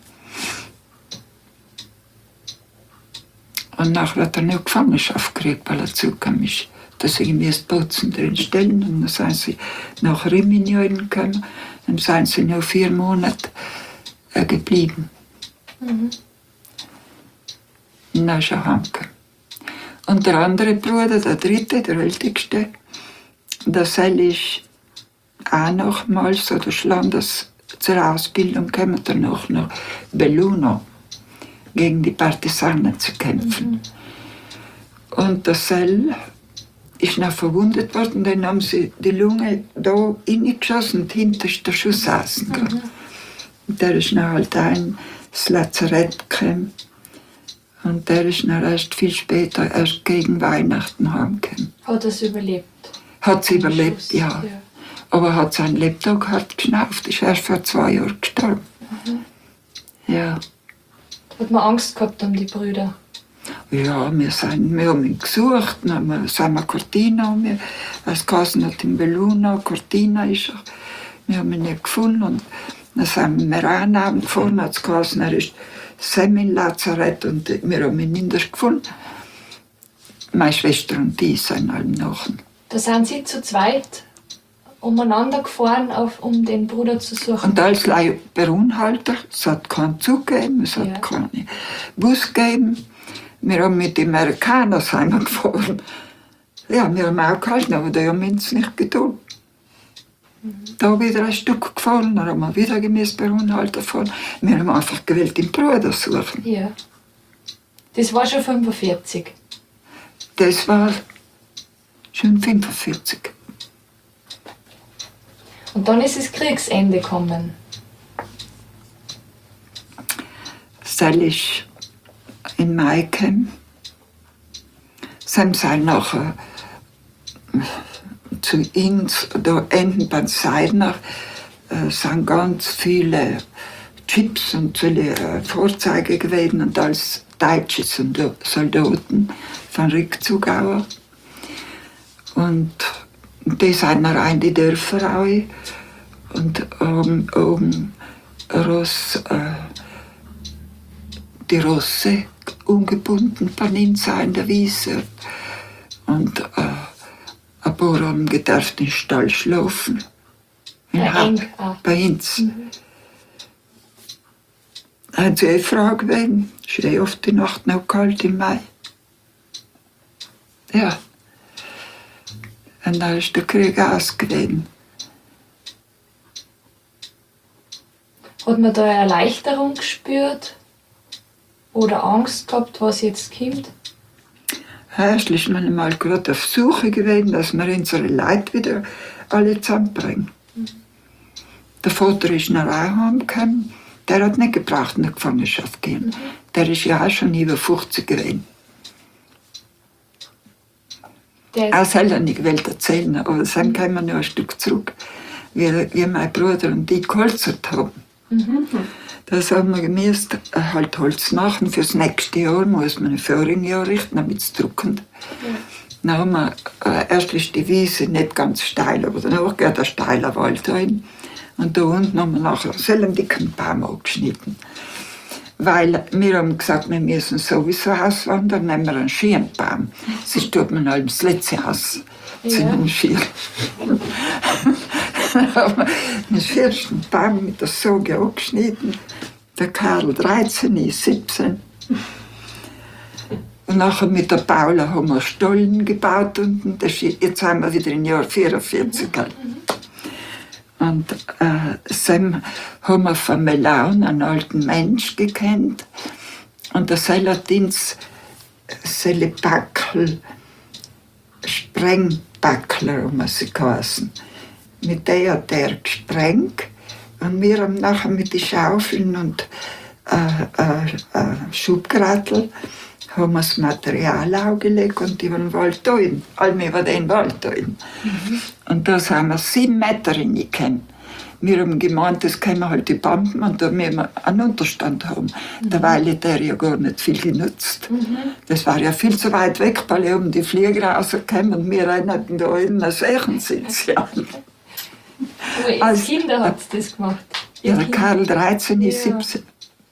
[SPEAKER 7] Und nachher hat er eine Gefangenschaft gekriegt, weil er zurückgekommen ist. Da sind wir das Bozen drin stellen und dann sind sie nach Rimini gekommen. Dann sind sie noch vier Monate äh, geblieben.
[SPEAKER 6] Mhm.
[SPEAKER 7] Und dann ist er heimgekommen. Und der andere Bruder, der dritte, der älteste, der Sel ist auch nochmals oder Schlandes zur Ausbildung gekommen, danach nach Belluno gegen die Partisanen zu kämpfen.
[SPEAKER 6] Mhm.
[SPEAKER 7] Und der Sel ist noch verwundet worden, dann haben sie die Lunge da reingeschossen und hinter ist der Schuss außen.
[SPEAKER 6] Mhm.
[SPEAKER 7] Und der ist dann halt ein ins Lazarett gekommen. Und der ist dann erst viel später, erst gegen Weihnachten heimgekommen.
[SPEAKER 6] Hat er es überlebt?
[SPEAKER 7] Hat sie überlebt,
[SPEAKER 6] Schuss,
[SPEAKER 7] ja.
[SPEAKER 6] ja.
[SPEAKER 7] Aber hat sein Lebtag hart geschnauft, ist erst vor zwei Jahren gestorben.
[SPEAKER 6] Mhm.
[SPEAKER 7] Ja.
[SPEAKER 6] Hat man Angst gehabt um die Brüder?
[SPEAKER 7] Ja, wir, sind, wir haben ihn gesucht, dann sind wir Cortina, wir, als Kassen hat in Belluno, Cortina ist er. Wir haben ihn nicht gefunden und dann sind wir Merana und vorne hat es geheißen, er ist Semi-Lazarett und wir haben ihn nicht gefunden. Meine Schwester und die sind alle nachher.
[SPEAKER 6] Da sind sie zu zweit umeinander gefahren, auf, um den Bruder zu suchen.
[SPEAKER 7] Und als Berunhalter, es hat keinen Zug gegeben, es hat
[SPEAKER 6] Ja.
[SPEAKER 7] keinen Bus gegeben. Wir haben mit den Amerikanern sind wir gefahren. Ja, wir haben auch gehalten, aber die haben uns nicht getan. Mhm. Da wieder ein Stück gefahren, dann haben wir wieder gemäß Berunhalter fahren. Wir haben einfach gewählt, den Bruder suchen.
[SPEAKER 6] Ja. Das war schon fünfundvierzig.
[SPEAKER 7] Das war schon fünfundvierzig.
[SPEAKER 6] Und dann ist das Kriegsende gekommen.
[SPEAKER 7] Sel ist in Maikem. Sie sind nachher zu uns, da enden beim Seidner, äh, sind ganz viele Chips und viele äh, Vorzeigen gewesen und als deutsche Soldaten von Rückzugauer. Und die sind noch in die Dörfer auch und haben um, um, Ross, äh, die Rosse ungebunden bei uns in der Wiese. Und äh, ein paar haben gedarft in den Stall schlafen. In
[SPEAKER 6] Bei
[SPEAKER 7] Hab,
[SPEAKER 6] eng, ah.
[SPEAKER 7] bei uns.
[SPEAKER 6] Mhm.
[SPEAKER 7] Da haben sie eine Frage gewesen. Es ist eh oft die Nacht noch kalt im Mai. Ja. Und dann ist der Krieg ausgewesen.
[SPEAKER 6] Hat man da eine Erleichterung gespürt? Oder Angst gehabt, was jetzt kommt?
[SPEAKER 7] Erst ist man mal gerade auf Suche gewesen, dass wir unsere Leute wieder alle zusammenbringen. Mhm. Der Vater ist nach Heim gekommen. Der hat nicht gebraucht in der Gefangenschaft gehen. Mhm. Der ist ja auch schon über fünfzig gewesen. Er selber nicht gewollt erzählen, aber dann kommen wir noch ein Stück zurück, wie, wie mein Bruder und ich geholzert haben. Mhm. Das haben wir gemäßt, halt Holz machen. Fürs nächste Jahr muss man ein voriges Jahr richten, damit es druckend. Ja. Dann haben wir, äh, erst ist die Wiese nicht ganz steil, aber danach geht ein steiler Wald rein. Und da unten haben wir nachher so einen dicken Baum abgeschnitten. Weil wir haben gesagt, wir müssen sowieso auswandern, nehmen wir einen Schirnbaum. Sonst tut man halt das letzte Haus zu einem Schirn. Dann haben wir den vierten Baum mit der Säge abgeschnitten. Der Karl dreizehn, ich siebzehn. Und nachher mit der Paula haben wir Stollen gebaut unten. Das ist, jetzt sind wir wieder im Jahr vierundvierzig. Und äh, dann haben wir von Melaun einen alten Mensch gekannt. Und der hat uns seine Backel, Sprengbackler, haben wir sie geheißen. Mit der hat er gesprengt. Und wir haben nachher mit den Schaufeln und äh, äh, äh, Schubgrattel haben wir das Material aufgelegt und über den Wald rein. Allem über den Wald rein. Mhm. Und da sind wir sieben Meter reingekommen. Wir haben gemeint, das können wir halt die Banden und da müssen wir einen Unterstand haben. Mhm. Dabei hat der ja gar nicht viel genutzt. Mhm. Das war ja viel zu weit weg, weil oben die Flieger rausgekommen und wir hatten da in einer Sächensitz. Ja.
[SPEAKER 6] Aber als also, Kinder hat es das gemacht?
[SPEAKER 7] Ja, der Karl dreizehn, ich siebzehn.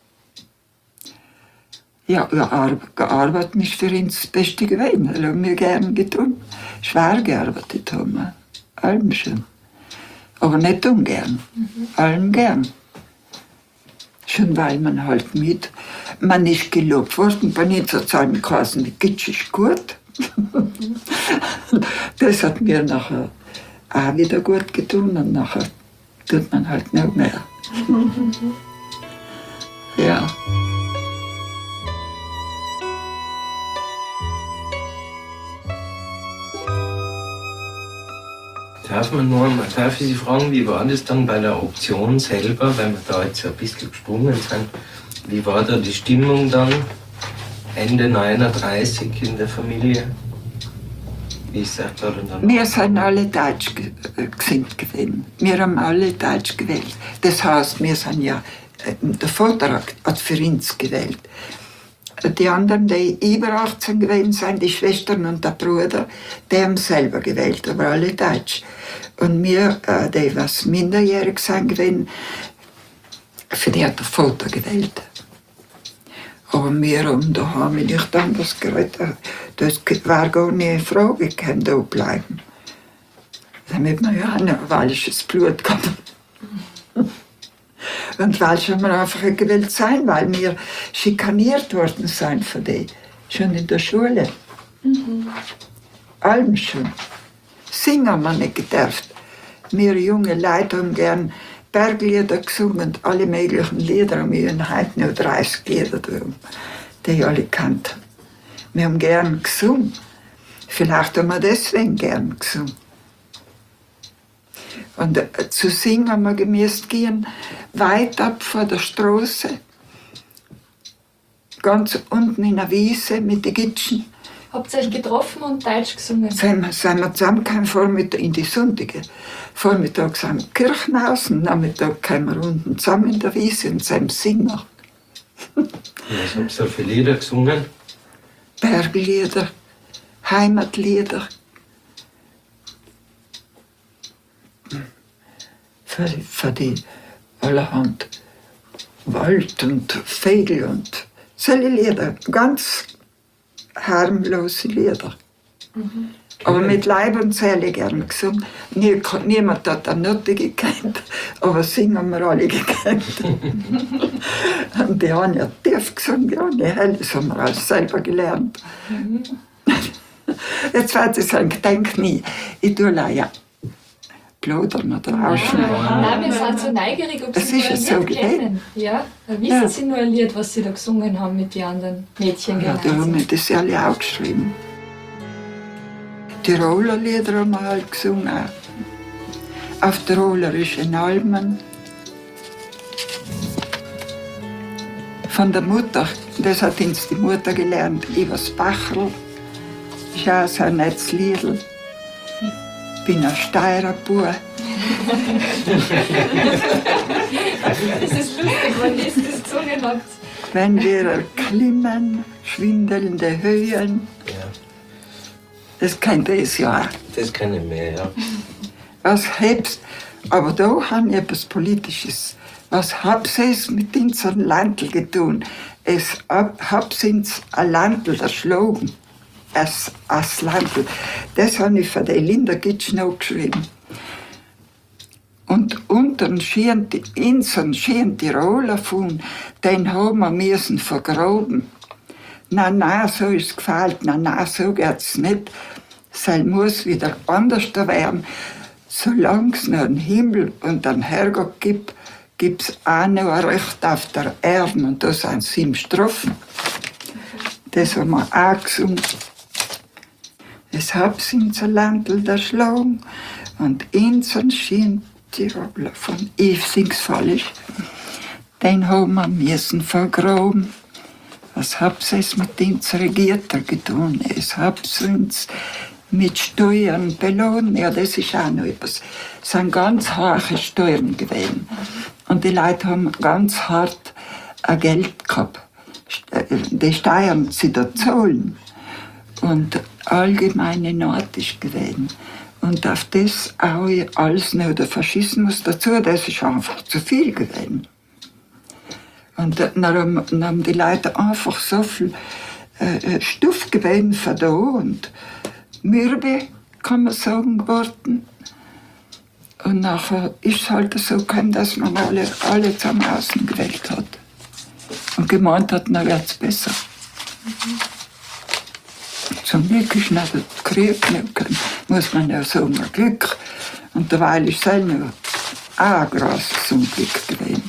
[SPEAKER 7] Ja, gearbeitet ist für uns das Beste gewesen. Das haben wir gerne getan. Schwer gearbeitet haben wir. Allem schon. Aber nicht ungern. Mhm. Allem gern. Schon weil man halt mit. Man ist gelobt worden, bei uns hat es allen geheißen, die Gitsch ist gut. Das hat mir nachher auch wieder gut getan und nachher tut man halt nicht mehr. Ja.
[SPEAKER 9] Darf man nur mal, darf ich Sie fragen, wie war das dann bei der Option selber, weil wir da jetzt ein bisschen gesprungen sind, wie war da die Stimmung dann Ende neununddreißig in der Familie? Wie ist das da dann?
[SPEAKER 7] Wir sind alle Deutsch gesinnt gewesen. Wir haben alle Deutsch gewählt. Das heißt, wir sind ja, der Vater hat für uns gewählt. Die anderen, die über achtzehn gewesen sind, die Schwestern und der Bruder, die haben selber gewählt, aber alle Deutsch. Und wir, die was minderjährig sind gewesen, für die hat der Vater gewählt. Aber wir haben daheim nicht anders geredet. Das war gar nicht eine Frage, ich kann da bleiben. Damit wir ja ein walisches Blut gehabt. Und weil schon wir einfach gewählt sein, weil wir schikaniert worden sind von denen. Schon in der Schule. Mhm. Allem schon. Singen haben wir nicht gedurft. Wir junge Leute haben gern Berglieder gesungen, alle möglichen Lieder. Und wir haben heute noch dreißig Lieder, die alle kannten. Wir haben gern gesungen. Vielleicht haben wir deswegen gern gesungen. Und äh, zu singen haben wir gemäßt gehen, weit ab von der Straße. ganz unten in der Wiese mit den Gitschen.
[SPEAKER 6] Habt ihr euch getroffen und Deutsch gesungen?
[SPEAKER 7] Sind wir, sind wir zusammengekommen, Vormittag in die Sonntage. Vormittag sind wir im Kirchenhaus und Nachmittag kommen wir unten zusammen in der Wiese und sind Singer.
[SPEAKER 9] Was habt ihr für Lieder gesungen?
[SPEAKER 7] Berglieder, Heimatlieder. Für, für die allerhand Wald und Vögel und solche Lieder, ganz harmlose Lieder. Mhm. Aber mit Leib und Seele gern gesungen. Nie, niemand hat eine Note gekannt, aber singen wir alle gekannt. Und die haben ja tief gesungen, ja, die Helles haben wir alles selber gelernt. Mhm. Jetzt wird ich sagen, denk nie, ich tue ja plaudern oder rauschen.
[SPEAKER 6] Nein, wir sind so neugierig, ob
[SPEAKER 7] das
[SPEAKER 6] Sie nur ein
[SPEAKER 7] so
[SPEAKER 6] Lied kennen. Ja? Wissen ja. Sie nur ein Lied, was Sie da gesungen haben mit den anderen Mädchen?
[SPEAKER 7] Ja, da haben wir das alle auch geschrieben. Tiroler Lieder haben wir halt gesungen. Auf tirolischen Alben. Von der Mutter, das hat uns die Mutter gelernt, übers Bachel. Ich habe so ein nettes Liedl. Ich bin ein Steirer Bub.
[SPEAKER 6] Das ist lustig, wenn ihr das gesungen habt.
[SPEAKER 7] Wenn wir erklimmen, schwindelnde Höhen.
[SPEAKER 9] Ja.
[SPEAKER 7] Das kennt ihr ja auch.
[SPEAKER 9] Das kann ich mehr, ja.
[SPEAKER 7] Was hab's, aber da habe ich etwas Politisches. Was hab's es mit unserem Landl getan? Es hab's uns ein Landl erschlagen. Es, als Landl. Das habe ich für die Linda Gitsch noch geschrieben. Und unter unseren schönen Tiroler Fund, den haben wir müssen vergraben. Na, na, so ist es gefällt, na, na, so geht's nicht. Es muss wieder anders werden. Solange es noch einen Himmel und einen Herrgott gibt, gibt es auch noch ein Recht auf der Erde. Und da sind sieben Strophen. Das haben wir auch gesungen. Es hab's unser Landl erschlagen und unseren schönen Tiroler von ich sing's falsch, den haben wir müssen vergraben. Was hab's es mit unseren Gitter getan? Es hab's uns mit Steuern belohnt. Ja, das ist auch noch etwas. Es sind ganz hohe Steuern gewesen. Und die Leute haben ganz hart ein Geld gehabt. Die Steuern sie da zahlen. Und allgemeine Not ist gewesen. Und auf das auch alles noch der Faschismus dazu, das ist einfach zu viel gewesen. Und dann haben die Leute einfach so viel äh, Stoff gewesen von da und Mürbe, kann man sagen, geworden. Und nachher ist es halt so gekommen, dass man alle, alle zusammen außen gewählt hat. Und gemeint hat, na wird's besser. Mhm. Zum Glück ist nicht der Krieg gekommen, muss man ja sagen, ein Glück. Und derweil ist es auch ein großes Unglück gewesen.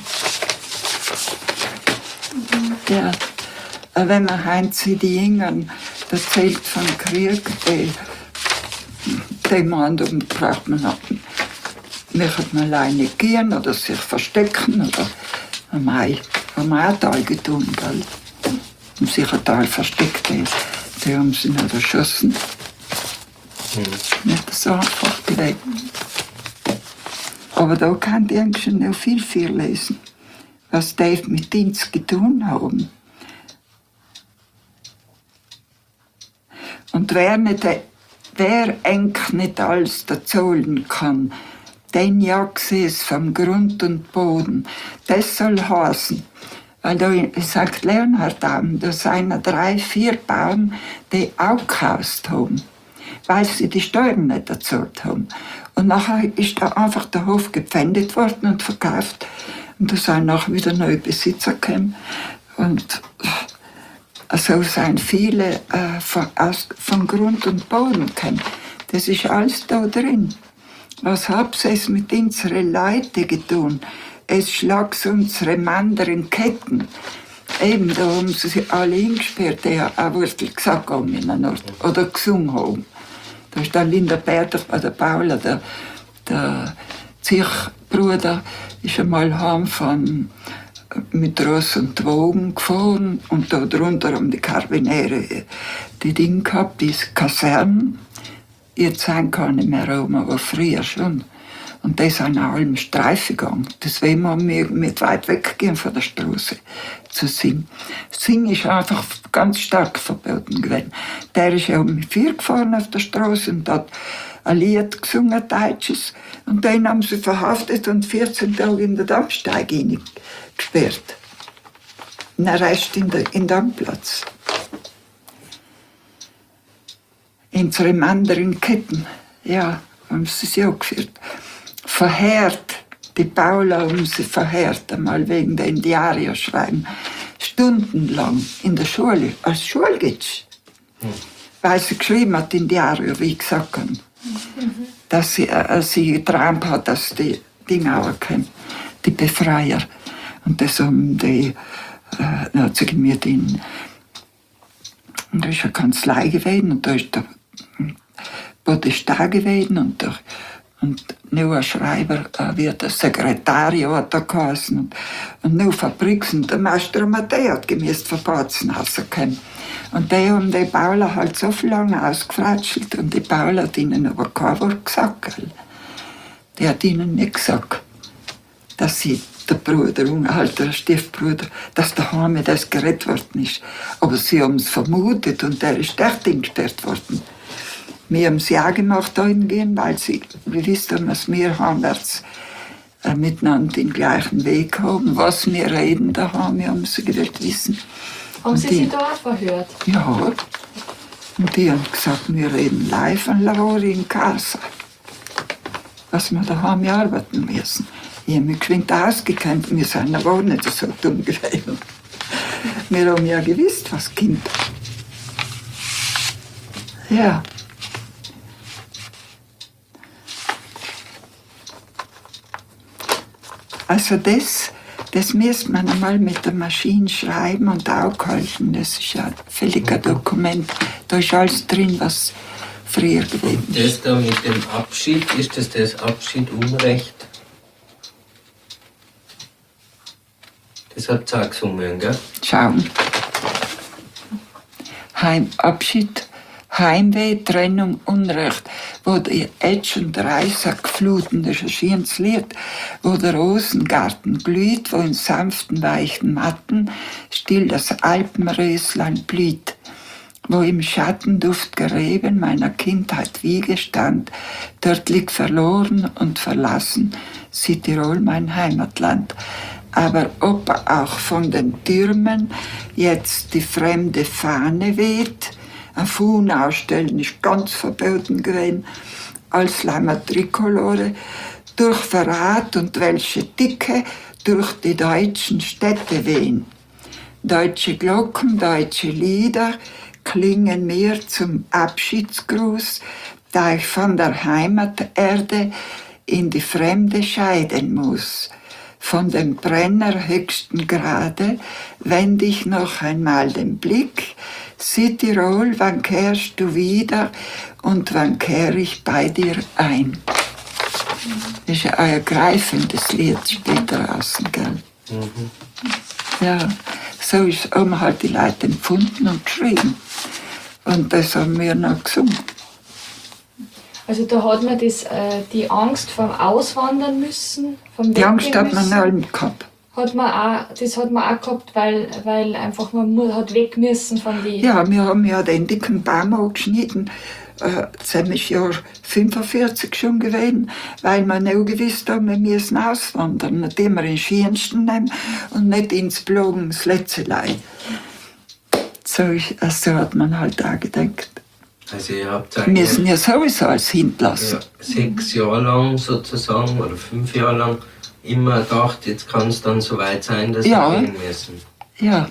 [SPEAKER 7] Ja, wenn man heute die Jüngern erzählt vom Krieg, die, die Meinung braucht man nicht. Möchte man alleine gehen oder sich verstecken oder am auch Teil getan, gell? Und sich ein Teil versteckt ist. Die haben sie nicht erschossen. Mhm. Nicht so einfach gewesen. Aber da kann ich eigentlich schon noch viel, viel lesen, was die mit uns getan haben. Und wer, nicht, wer eigentlich nicht alles erzählen kann, den jagt es vom Grund und Boden. Das soll heißen, weil da in Sankt Leonhard haben, da sind drei, vier Bauern, die auch gehaust haben, weil sie die Steuern nicht erzahlt haben. Und nachher ist da einfach der Hof gepfändet worden und verkauft. Und da sind nachher wieder neue Besitzer gekommen. Und so sind viele äh, von, aus, von Grund und Boden gekommen. Das ist alles da drin. Was habt es mit unseren Leuten getan? Es schlagt unsere Männer in Ketten. Eben, da haben sie sich alle hingesperrt, die auch Wurzel gesagt haben in der Nord oder gesungen haben. Da ist der Linda Berter bei der Paula, der, der Zichbruder, ist einmal heim von mit Ross und Wogen gefahren und da drunter haben die Karabiniere die Dinge gehabt, die Kasernen. Jetzt sind keine mehr oben, aber früher schon. Und die sind auch alle Streife gegangen. Deswegen haben wir mit weit weggehen von der Straße zu singen. Singen ist einfach ganz stark verboten gewesen. Der ist ja mit vier gefahren auf der Straße und hat ein Lied gesungen, Deutsches. Und den haben sie verhaftet und vierzehn Tage in den Dampfsteig gesperrt. Und der Rest in den in Dammplatz. In unseren anderen Ketten, ja, haben sie sie auch geführt. Verheert, die Paula haben sie verheert, einmal wegen der Diario schreiben. Stundenlang in der Schule, als Schulgitsch. Hm. Weil sie geschrieben hat in Diario, wie ich gesagt habe. Mhm. Dass sie, äh, sie geträumt hat, dass die Dinge auch kommen, die Befreier. Und das haben die, äh, hat sie mit in, und da ist eine Kanzlei gewesen und da ist der Podestat gewesen und der und nur ein Schreiber, äh, wie der Sekretariat hat er geheißen. Und, und nur Fabriks und der Meister Matthäus hat gemäß verpatzen rausgekommen. Und die haben die Paula halt so viel lange ausgefratschelt und die Paula hat ihnen aber kein Wort gesagt. Gell. Die hat ihnen nicht gesagt, dass sie, der Bruder, halt der Stiefbruder, dass daheim das gerettet worden ist. Aber sie haben es vermutet und der ist dort hingestellt worden. Wir haben es ja gemacht, da hingehen, weil sie, wir wissen, dass wir heimwärts äh, miteinander den gleichen Weg haben. Was wir reden daheim, wir haben sie gewollt wissen.
[SPEAKER 6] Haben
[SPEAKER 7] und
[SPEAKER 6] Sie
[SPEAKER 7] die,
[SPEAKER 6] sich da auch verhört?
[SPEAKER 7] Ja. Und die haben gesagt, wir reden live an Lavori in Casa. Was wir daheim arbeiten müssen. Ich habe mich geschwind ausgekannt, wir sind aber nicht so dumm gewesen. Wir haben ja gewusst, was kommt. Ja. Also das, das müsste man einmal mit der Maschine schreiben und aufhalten. Das ist ja ein völliger Dokument. Da ist alles drin, was früher gewesen ist.
[SPEAKER 9] Das da mit dem Abschied, ist das das Abschied-Unrecht? Das hat es auch gesungen, gell?
[SPEAKER 7] Schauen. Heim, Abschied, Heimweh, Trennung, Unrecht, wo die Etsch und Reissack fluten, das ist ein schönes Lied, wo der Rosengarten glüht, wo in sanften, weichen Matten still das Alpenröslein blüht, wo im Schattenduft gereben meiner Kindheit Wiege stand, dort liegt verloren und verlassen Südtirol, mein Heimatland. Aber ob auch von den Türmen jetzt die fremde Fahne weht, ein Fuhn ausstellen ist ganz verboten gewesen, als Lama Trikolore, durch Verrat und welche Dicke durch die deutschen Städte wehen. Deutsche Glocken, deutsche Lieder klingen mir zum Abschiedsgruß, da ich von der Heimaterde in die Fremde scheiden muss. Von dem Brenner höchsten Grade wend ich noch einmal den Blick. Südtirol, wann kehrst du wieder und wann kehr ich bei dir ein? Das ist ein ergreifendes Lied, später draußen, gell? Mhm. Ja, so ist, haben halt die Leute empfunden und geschrieben. Und das haben wir noch gesungen. Also da hat man das, äh, die Angst vom Auswandern müssen, vom Die Angst hat man allen gehabt. Hat man auch, das hat man auch gehabt, weil, weil einfach man mu- hat weg müssen von die. Ja, wir haben ja den dicken Baum angeschnitten. Äh, das ist Jahr fünfundvierzig schon gewesen, weil wir nicht gewusst haben, wir müssen auswandern. Nicht immer in Schiensten nehmen und nicht ins Blogen, das Letztelei. So, ist, so hat man halt auch gedacht.
[SPEAKER 9] Also ihr habt
[SPEAKER 7] wir müssen ja sowieso als hinterlassen.
[SPEAKER 9] Ja, sechs Jahre lang sozusagen oder fünf Jahre lang immer gedacht, jetzt kann es dann so weit sein, dass
[SPEAKER 7] ja.
[SPEAKER 9] wir gehen müssen.
[SPEAKER 7] Ja.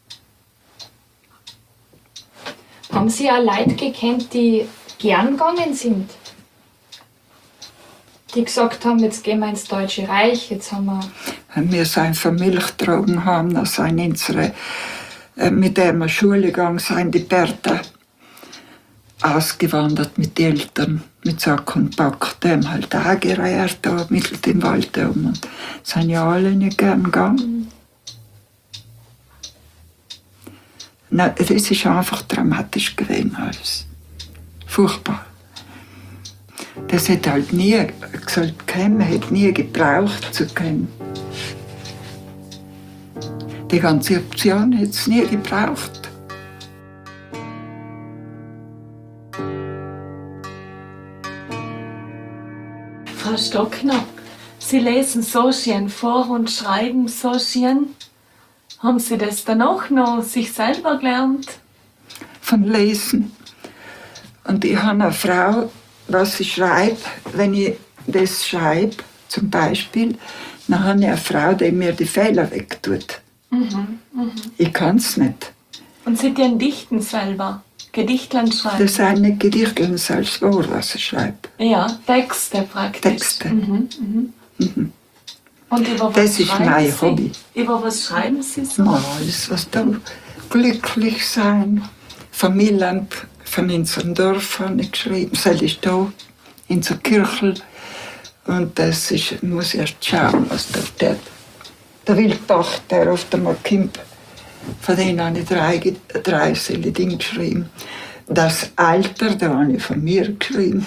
[SPEAKER 6] Haben Sie auch Leute gekannt, die gern gegangen sind? Die gesagt haben, jetzt gehen wir ins Deutsche Reich, jetzt haben wir...
[SPEAKER 7] Wenn wir so von Milchtragen haben, dann sind unsere, äh, mit der wir Schule gegangen sind, die Bertha, ausgewandert mit den Eltern, mit Sack und Back. Die haben halt auch gereiert, da mittel im Wald oben. Und sind ja alle nicht gern gegangen. Nein, das ist einfach dramatisch gewesen alles. Furchtbar. Das hätte halt nie gesagt kommen, hätte nie gebraucht zu können. Die ganze Option hätte es nie gebraucht.
[SPEAKER 8] Frau Stockner, Sie lesen so schön vor und schreiben so schön. Haben Sie das dann auch noch sich selber gelernt?
[SPEAKER 7] Von Lesen. Und ich habe eine Frau, was ich schreibe, wenn ich das schreibe, zum Beispiel, dann habe ich eine Frau, die mir die Fehler wegtut.
[SPEAKER 8] Mhm, mhm.
[SPEAKER 7] Ich kann es nicht.
[SPEAKER 8] Und Sie den Dichten selber? Gedichtlein schreiben?
[SPEAKER 7] Das sind nicht Gedichte selbst wahr, was ich schreibe.
[SPEAKER 8] Ja, Texte praktisch.
[SPEAKER 7] Texte.
[SPEAKER 8] Mhm, mhm.
[SPEAKER 7] Mhm.
[SPEAKER 8] Und über was
[SPEAKER 7] Das ist
[SPEAKER 8] schreiben
[SPEAKER 7] mein
[SPEAKER 8] Sie?
[SPEAKER 7] Hobby.
[SPEAKER 8] Über was schreiben Sie so?
[SPEAKER 7] Mal alles, was da glücklich sein. Familien von unserem Dorf habe ich geschrieben. Das ist da, in der Kirche. Und das ist, ich muss erst schauen, was da steht. Der Wildbach, der oft einmal kommt, von denen habe ich drei, drei solche Dinge geschrieben. Das Alter, da habe ich von mir geschrieben.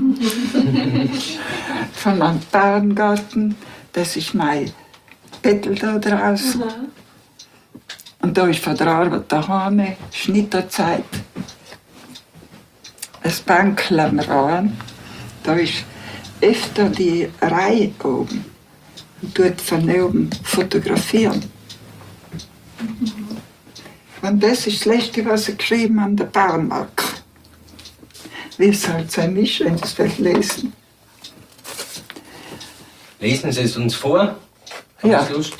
[SPEAKER 7] Von einem Bauerngarten, das ist mein Bettel da draußen. Mhm. Und da ist von der Arbeit daheim, Schnitterzeit. Das Bankl am Rhein, da ist öfter die Reihe oben. Und dort von oben fotografieren. Mhm. Und das ist das Letzte, was ich geschrieben habe, an der Bauernmarkt. Wie es halt sein ist, wenn Sie es vielleicht lesen.
[SPEAKER 9] Lesen Sie es uns vor? Haben
[SPEAKER 7] Ja.
[SPEAKER 9] Sie Lust?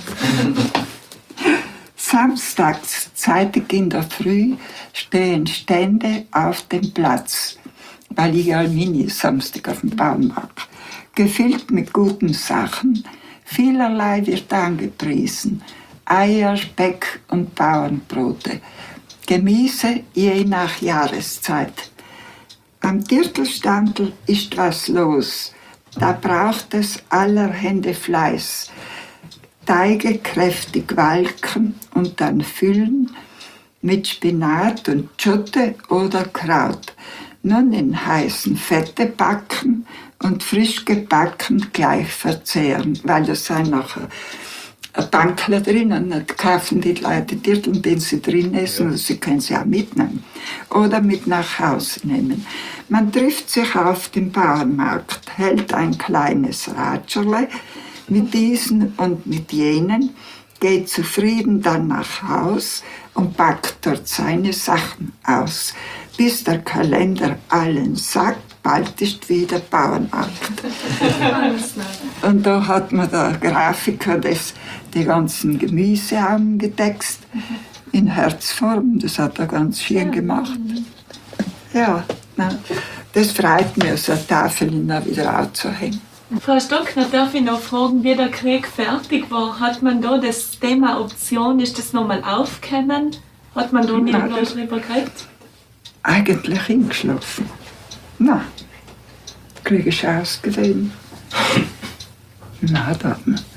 [SPEAKER 7] Samstags, zeitig in der Früh, stehen Stände auf dem Platz, weil ich Almini Samstag auf dem Bauernmarkt. Gefüllt mit guten Sachen, vielerlei wird angepriesen. Eier, Speck und Bauernbrote. Gemüse je nach Jahreszeit. Am Dirtelstandl ist was los. Da braucht es aller Hände Fleiß. Teige kräftig walken und dann füllen mit Spinat und Schote oder Kraut. Nun in heißen Fette backen und frisch gebacken gleich verzehren, weil das sind nachher ein Bankler drinnen, nicht kaufen die Leute Dirtel, den sie drin essen, oder sie können sie auch mitnehmen oder mit nach Hause nehmen. Man trifft sich auf dem Bauernmarkt, hält ein kleines Ratscherle mit diesen und mit jenen, geht zufrieden dann nach Haus und packt dort seine Sachen aus, bis der Kalender allen sagt, bald ist wieder Bauernmarkt. Und da hat man der Grafiker das, die ganzen Gemüse angetext in Herzform. Das hat er ganz schön gemacht. Ja, na, das freut mich, so eine Tafel wieder aufzuhängen.
[SPEAKER 8] Frau Stockner, darf ich noch fragen, wie der Krieg fertig war? Hat man da das Thema Option, ist das nochmal aufgekommen? Hat man da nicht
[SPEAKER 7] Nein,
[SPEAKER 8] noch
[SPEAKER 7] das-
[SPEAKER 8] drüber geredet?
[SPEAKER 7] Eigentlich hingeschlafen. Na, Krieg ist ausgewählt. Na, da hat man.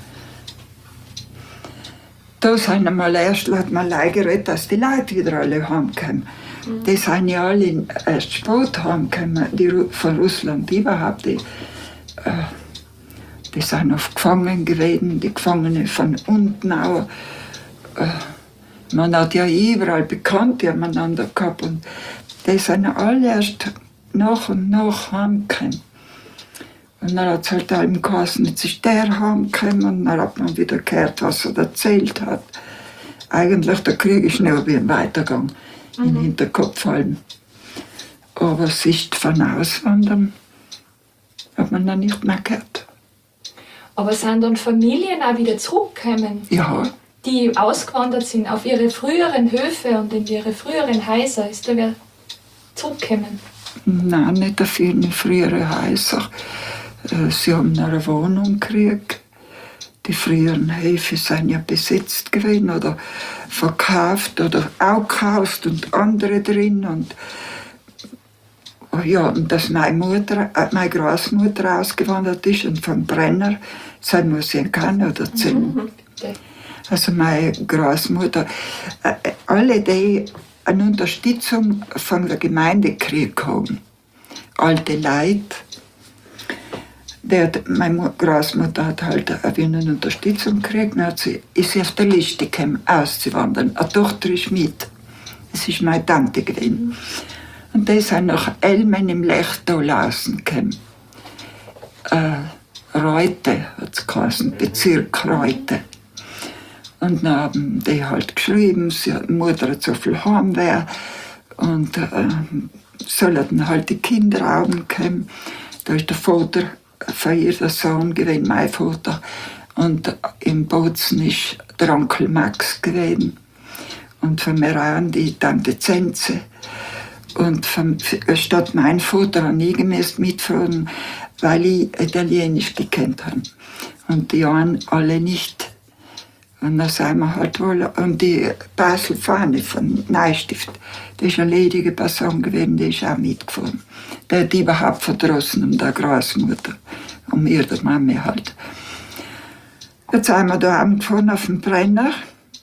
[SPEAKER 7] Da sind einmal erst, hat man allein geredet, dass die Leute wieder alle heimkommen. Mhm. Die sind ja alle erst spät heimgekommen, die Ru- von Russland überhaupt. Die, äh, die sind oft gefangen gewesen, die Gefangenen von unten auch. Äh, man hat ja überall Bekannte aneinander gehabt und die sind alle erst nach und nach heimgekommen. Und dann hat es halt allem geheißen, jetzt ist der heimgekommen und dann hat man wieder gehört, was er erzählt hat. Eigentlich, der Krieg ist nicht wie ein Weitergang mhm. in den Hinterkopf allem. Aber es ist von Auswandern, hat man dann nicht mehr gehört.
[SPEAKER 6] Aber sind dann Familien auch wieder zurückgekommen,
[SPEAKER 7] Ja,
[SPEAKER 6] die ausgewandert sind auf ihre früheren Höfe und in ihre früheren Häuser? Ist da wer zurückgekommen?
[SPEAKER 7] nein, nicht auf viele frühere Häuser. Äh, Sie haben eine Wohnung gekriegt. Die früheren Höfe sind ja besetzt gewesen oder verkauft oder auch gekauft und andere drin. Und, ja, und dass meine, Mutter, äh, meine Großmutter ausgewandert ist und vom Brenner, das muss ich Ihnen gar nicht erzählen.
[SPEAKER 6] Mhm.
[SPEAKER 7] Also meine Großmutter, äh, alle die eine Unterstützung von der Gemeinde gekriegt haben, alte Leute, der, meine Großmutter hat halt eine Unterstützung gekriegt, dann hat sie, ist sie auf der Liste gekommen, auszuwandern. Eine Tochter ist mit. Das ist meine Tante gewesen. Und die sind nach Elmen im Lechtal rausgekommen. Äh, Reute hat es geheißen, Bezirk Reute. Und dann haben die halt geschrieben, sie, die Mutter hat so viel Heimweh und äh, sollten halt die Kinder rauskommen. Da ist der Vater von ihrem Sohn gewesen, mein Vater. Und im Bozen ist der Onkel Max gewesen. Und von mir an die Tante Zenze. Und von, statt mein Vater habe ich gemäß mitfahren, weil ich Italienisch gekannt habe. Und die anderen alle nicht. Und dann sind wir halt wohl. Und die Basel-Fahne von Neustift, die ist eine ledige Person gewesen, die ist auch mitgefahren. Der hat überhaupt verdrossen um der Großmutter, um ihre Mami halt. Jetzt sind wir da angefahren auf dem Brenner.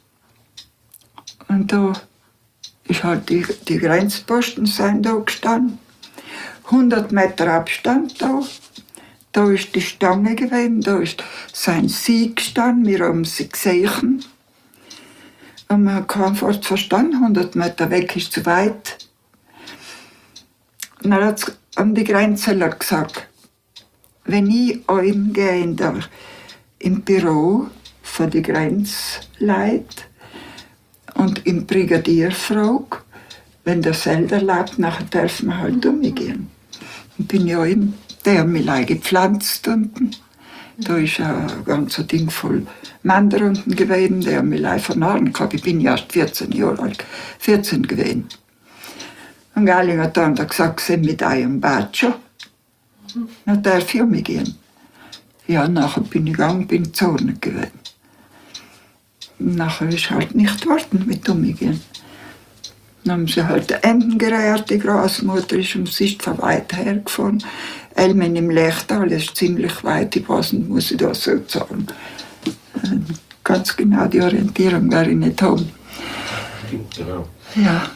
[SPEAKER 7] Und da ist halt die, die Grenzposten sind da gestanden. hundert Meter Abstand da. Da ist die Stange gewesen, da ist sein Sie gestanden, wir haben sie gesehen. Und man hat keinen Fort verstanden, hundert Meter weg ist zu weit. Und dann hat es an die Grenzeller gesagt, wenn ich euch gehe in der, im Büro für die Grenzleute und im Brigadier frage, wenn der Selder lebt, nachher dürfen wir halt umgehen. Und bin ich auch im Der hat mich gleich gepflanzt unten. Da ist ein ganzes Ding voll Männer unten gewesen, der hat mich gleich vernarren gehabt. Ich bin ja erst vierzehn Jahre alt, vierzehn gewesen. Und Galling hat dann gesagt, sie mit einem Bacio. Dann darf ich umgehen. Ja, nachher bin ich gegangen, bin zornig gewesen. Und nachher ist halt nicht worden mit umgehen. Dann haben sie halt Enten gereiert, die Großmutter ist um sich von weit hergefahren. Elmen im Lechtal ist ziemlich weit, ich weiß nicht, muss ich das so sagen. Ganz genau die Orientierung werde ich nicht haben.
[SPEAKER 9] Genau.
[SPEAKER 7] Ja.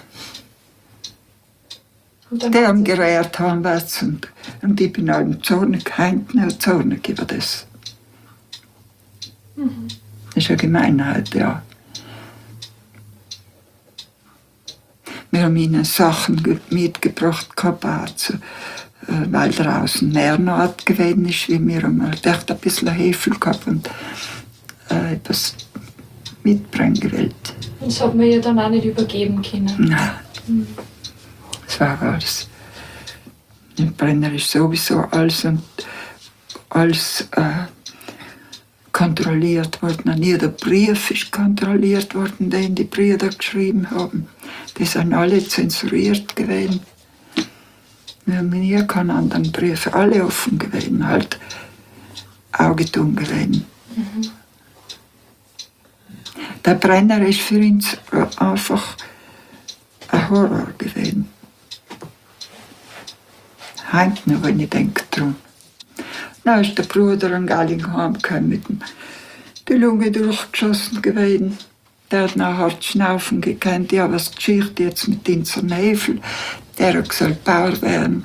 [SPEAKER 7] Die haben gereiert, haben was und, und ich bin halt zornig, hinten und zornig über das. Mhm. Das ist eine Gemeinheit, ja. Wir haben ihnen Sachen mitgebracht, gehabt, weil draußen mehr Naht gewesen ist, wie wir haben halt echt ein bisschen Hefe gehabt und äh, etwas mitbringen gewollt.
[SPEAKER 6] Und das hat man ja dann auch nicht übergeben können.
[SPEAKER 7] Nein. Mhm. Das war alles. Im Brenner ist sowieso alles und alles äh, kontrolliert worden. Und jeder Brief ist kontrolliert worden, den die Brüder geschrieben haben. Die sind alle zensuriert gewesen. Wir haben nie keinen anderen Brief, alle offen gewesen, halt Augentung gewesen. Mhm. Der Brenner ist für uns einfach ein Horror gewesen. Heute noch, wenn ich denke dran. Dann ist der Bruder an Gallingham gekommen mit dem, die Lunge durchgeschossen gewesen. Der hat nachher hart Schnaufen gekannt. Ja, was geschieht jetzt mit Inser Nevel? Der hat gesagt, Bauer werden.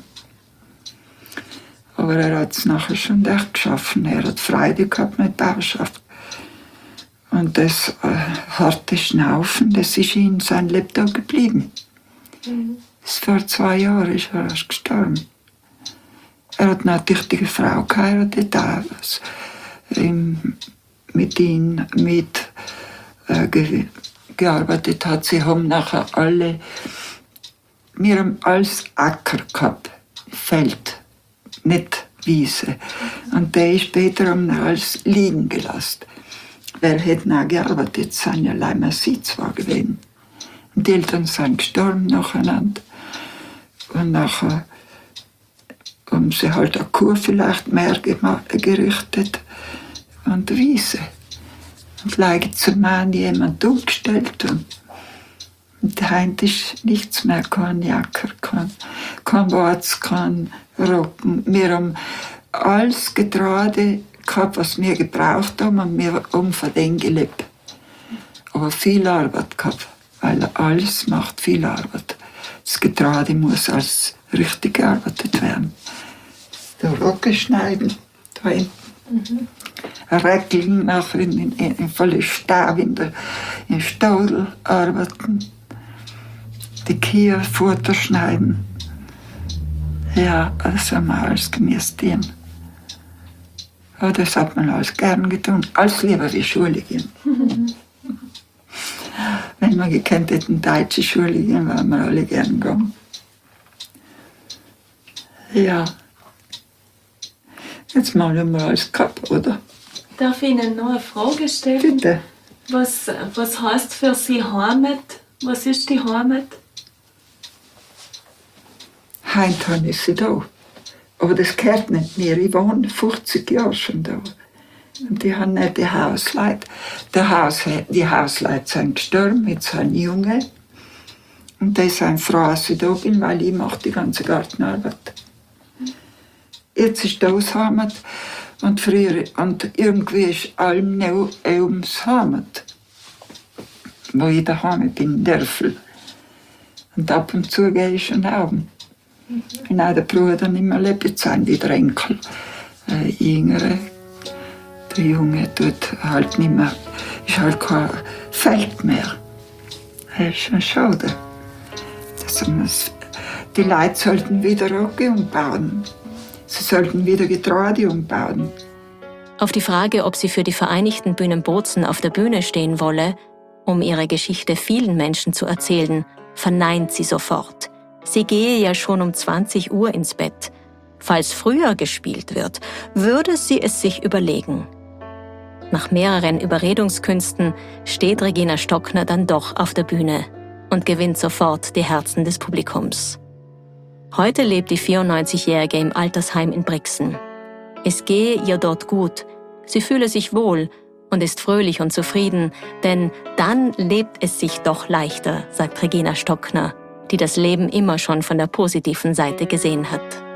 [SPEAKER 7] Aber er hat es nachher schon echt geschaffen. Er hat Freude gehabt mit Bauerschaft. Und das äh, harte Schnaufen, das ist ihm sein Lebtag geblieben. Mhm. Vor zwei Jahren ist er erst gestorben. Er hat eine tüchtige Frau geheiratet, auch was ihm mit ihm mit äh, ge gearbeitet hat. Sie haben nachher alle, wir haben alles Acker gehabt, Feld, nicht Wiese. Und der ist später haben wir alles liegen gelassen. Wer hätte noch gearbeitet, sind ja leider sie zwar gewesen. Und die Eltern sind gestorben nacheinander. Und nachher haben sie halt eine Kuh vielleicht mehr gerichtet und Wiese. Und gleich zum Mann jemand umgestellt. Und, und heute ist nichts mehr, kein Jacker, kein, kein Watz, kein Rocken. Wir haben alles Getreide gehabt, was wir gebraucht haben, und wir haben von dem gelebt. aber viel Arbeit gehabt, weil alles macht viel Arbeit. Das Getreide muss als richtig gearbeitet werden. Der Roggen schneiden, da hinten. Mhm. Regeln nachher in, in, in volle Stab in der in Stadel arbeiten. Die Kühe Futter schneiden. Ja, das haben wir alles gemäß tun. Ja, das hat man alles gern getan. Alles lieber wie Schule gehen. Mhm. Wenn wir gekannt hätten, deutsche Schule gehen, wären wir alle gern gegangen. Ja. Jetzt machen wir alles gehabt, oder?
[SPEAKER 8] Darf ich Ihnen noch eine Frage stellen?
[SPEAKER 7] Bitte.
[SPEAKER 8] Was, was heißt für Sie Heimat? Was ist die Heimat?
[SPEAKER 7] Heute ist sie da. Aber das gehört nicht mehr. Ich wohne fünfzig Jahre schon da. Und die haben nicht die Hausleute. Der Haus, die Hausleute sind gestorben, jetzt sind Junge. Und die sind froh, dass ich da bin, weil ich mache die ganze Gartenarbeit. Jetzt ist das Heimat. Und früher, und irgendwie ist allem noch ums Heimat. Wo ich daheim bin, in Dörfel. Und ab und zu gehe ich schon oben. Mhm. Und auch der Bruder nicht mehr lebt, sind die Enkel. Äh, Jüngere. Der Junge tut halt nicht mehr, ist halt kein Feld mehr. Das ist schon schade. Das, die Leute sollten wieder Roggen umbauen. Sie sollten wieder Getreide umbauen.
[SPEAKER 5] Auf die Frage, ob sie für die Vereinigten Bühnen Bozen auf der Bühne stehen wolle, um ihre Geschichte vielen Menschen zu erzählen, verneint sie sofort. Sie gehe ja schon um zwanzig Uhr ins Bett. Falls früher gespielt wird, würde sie es sich überlegen. Nach mehreren Überredungskünsten steht Regina Stockner dann doch auf der Bühne und gewinnt sofort die Herzen des Publikums. Heute lebt die vierundneunzigjährige im Altersheim in Brixen. Es gehe ihr dort gut, sie fühle sich wohl und ist fröhlich und zufrieden, denn dann lebt es sich doch leichter, sagt Regina Stockner, die das Leben immer schon von der positiven Seite gesehen hat.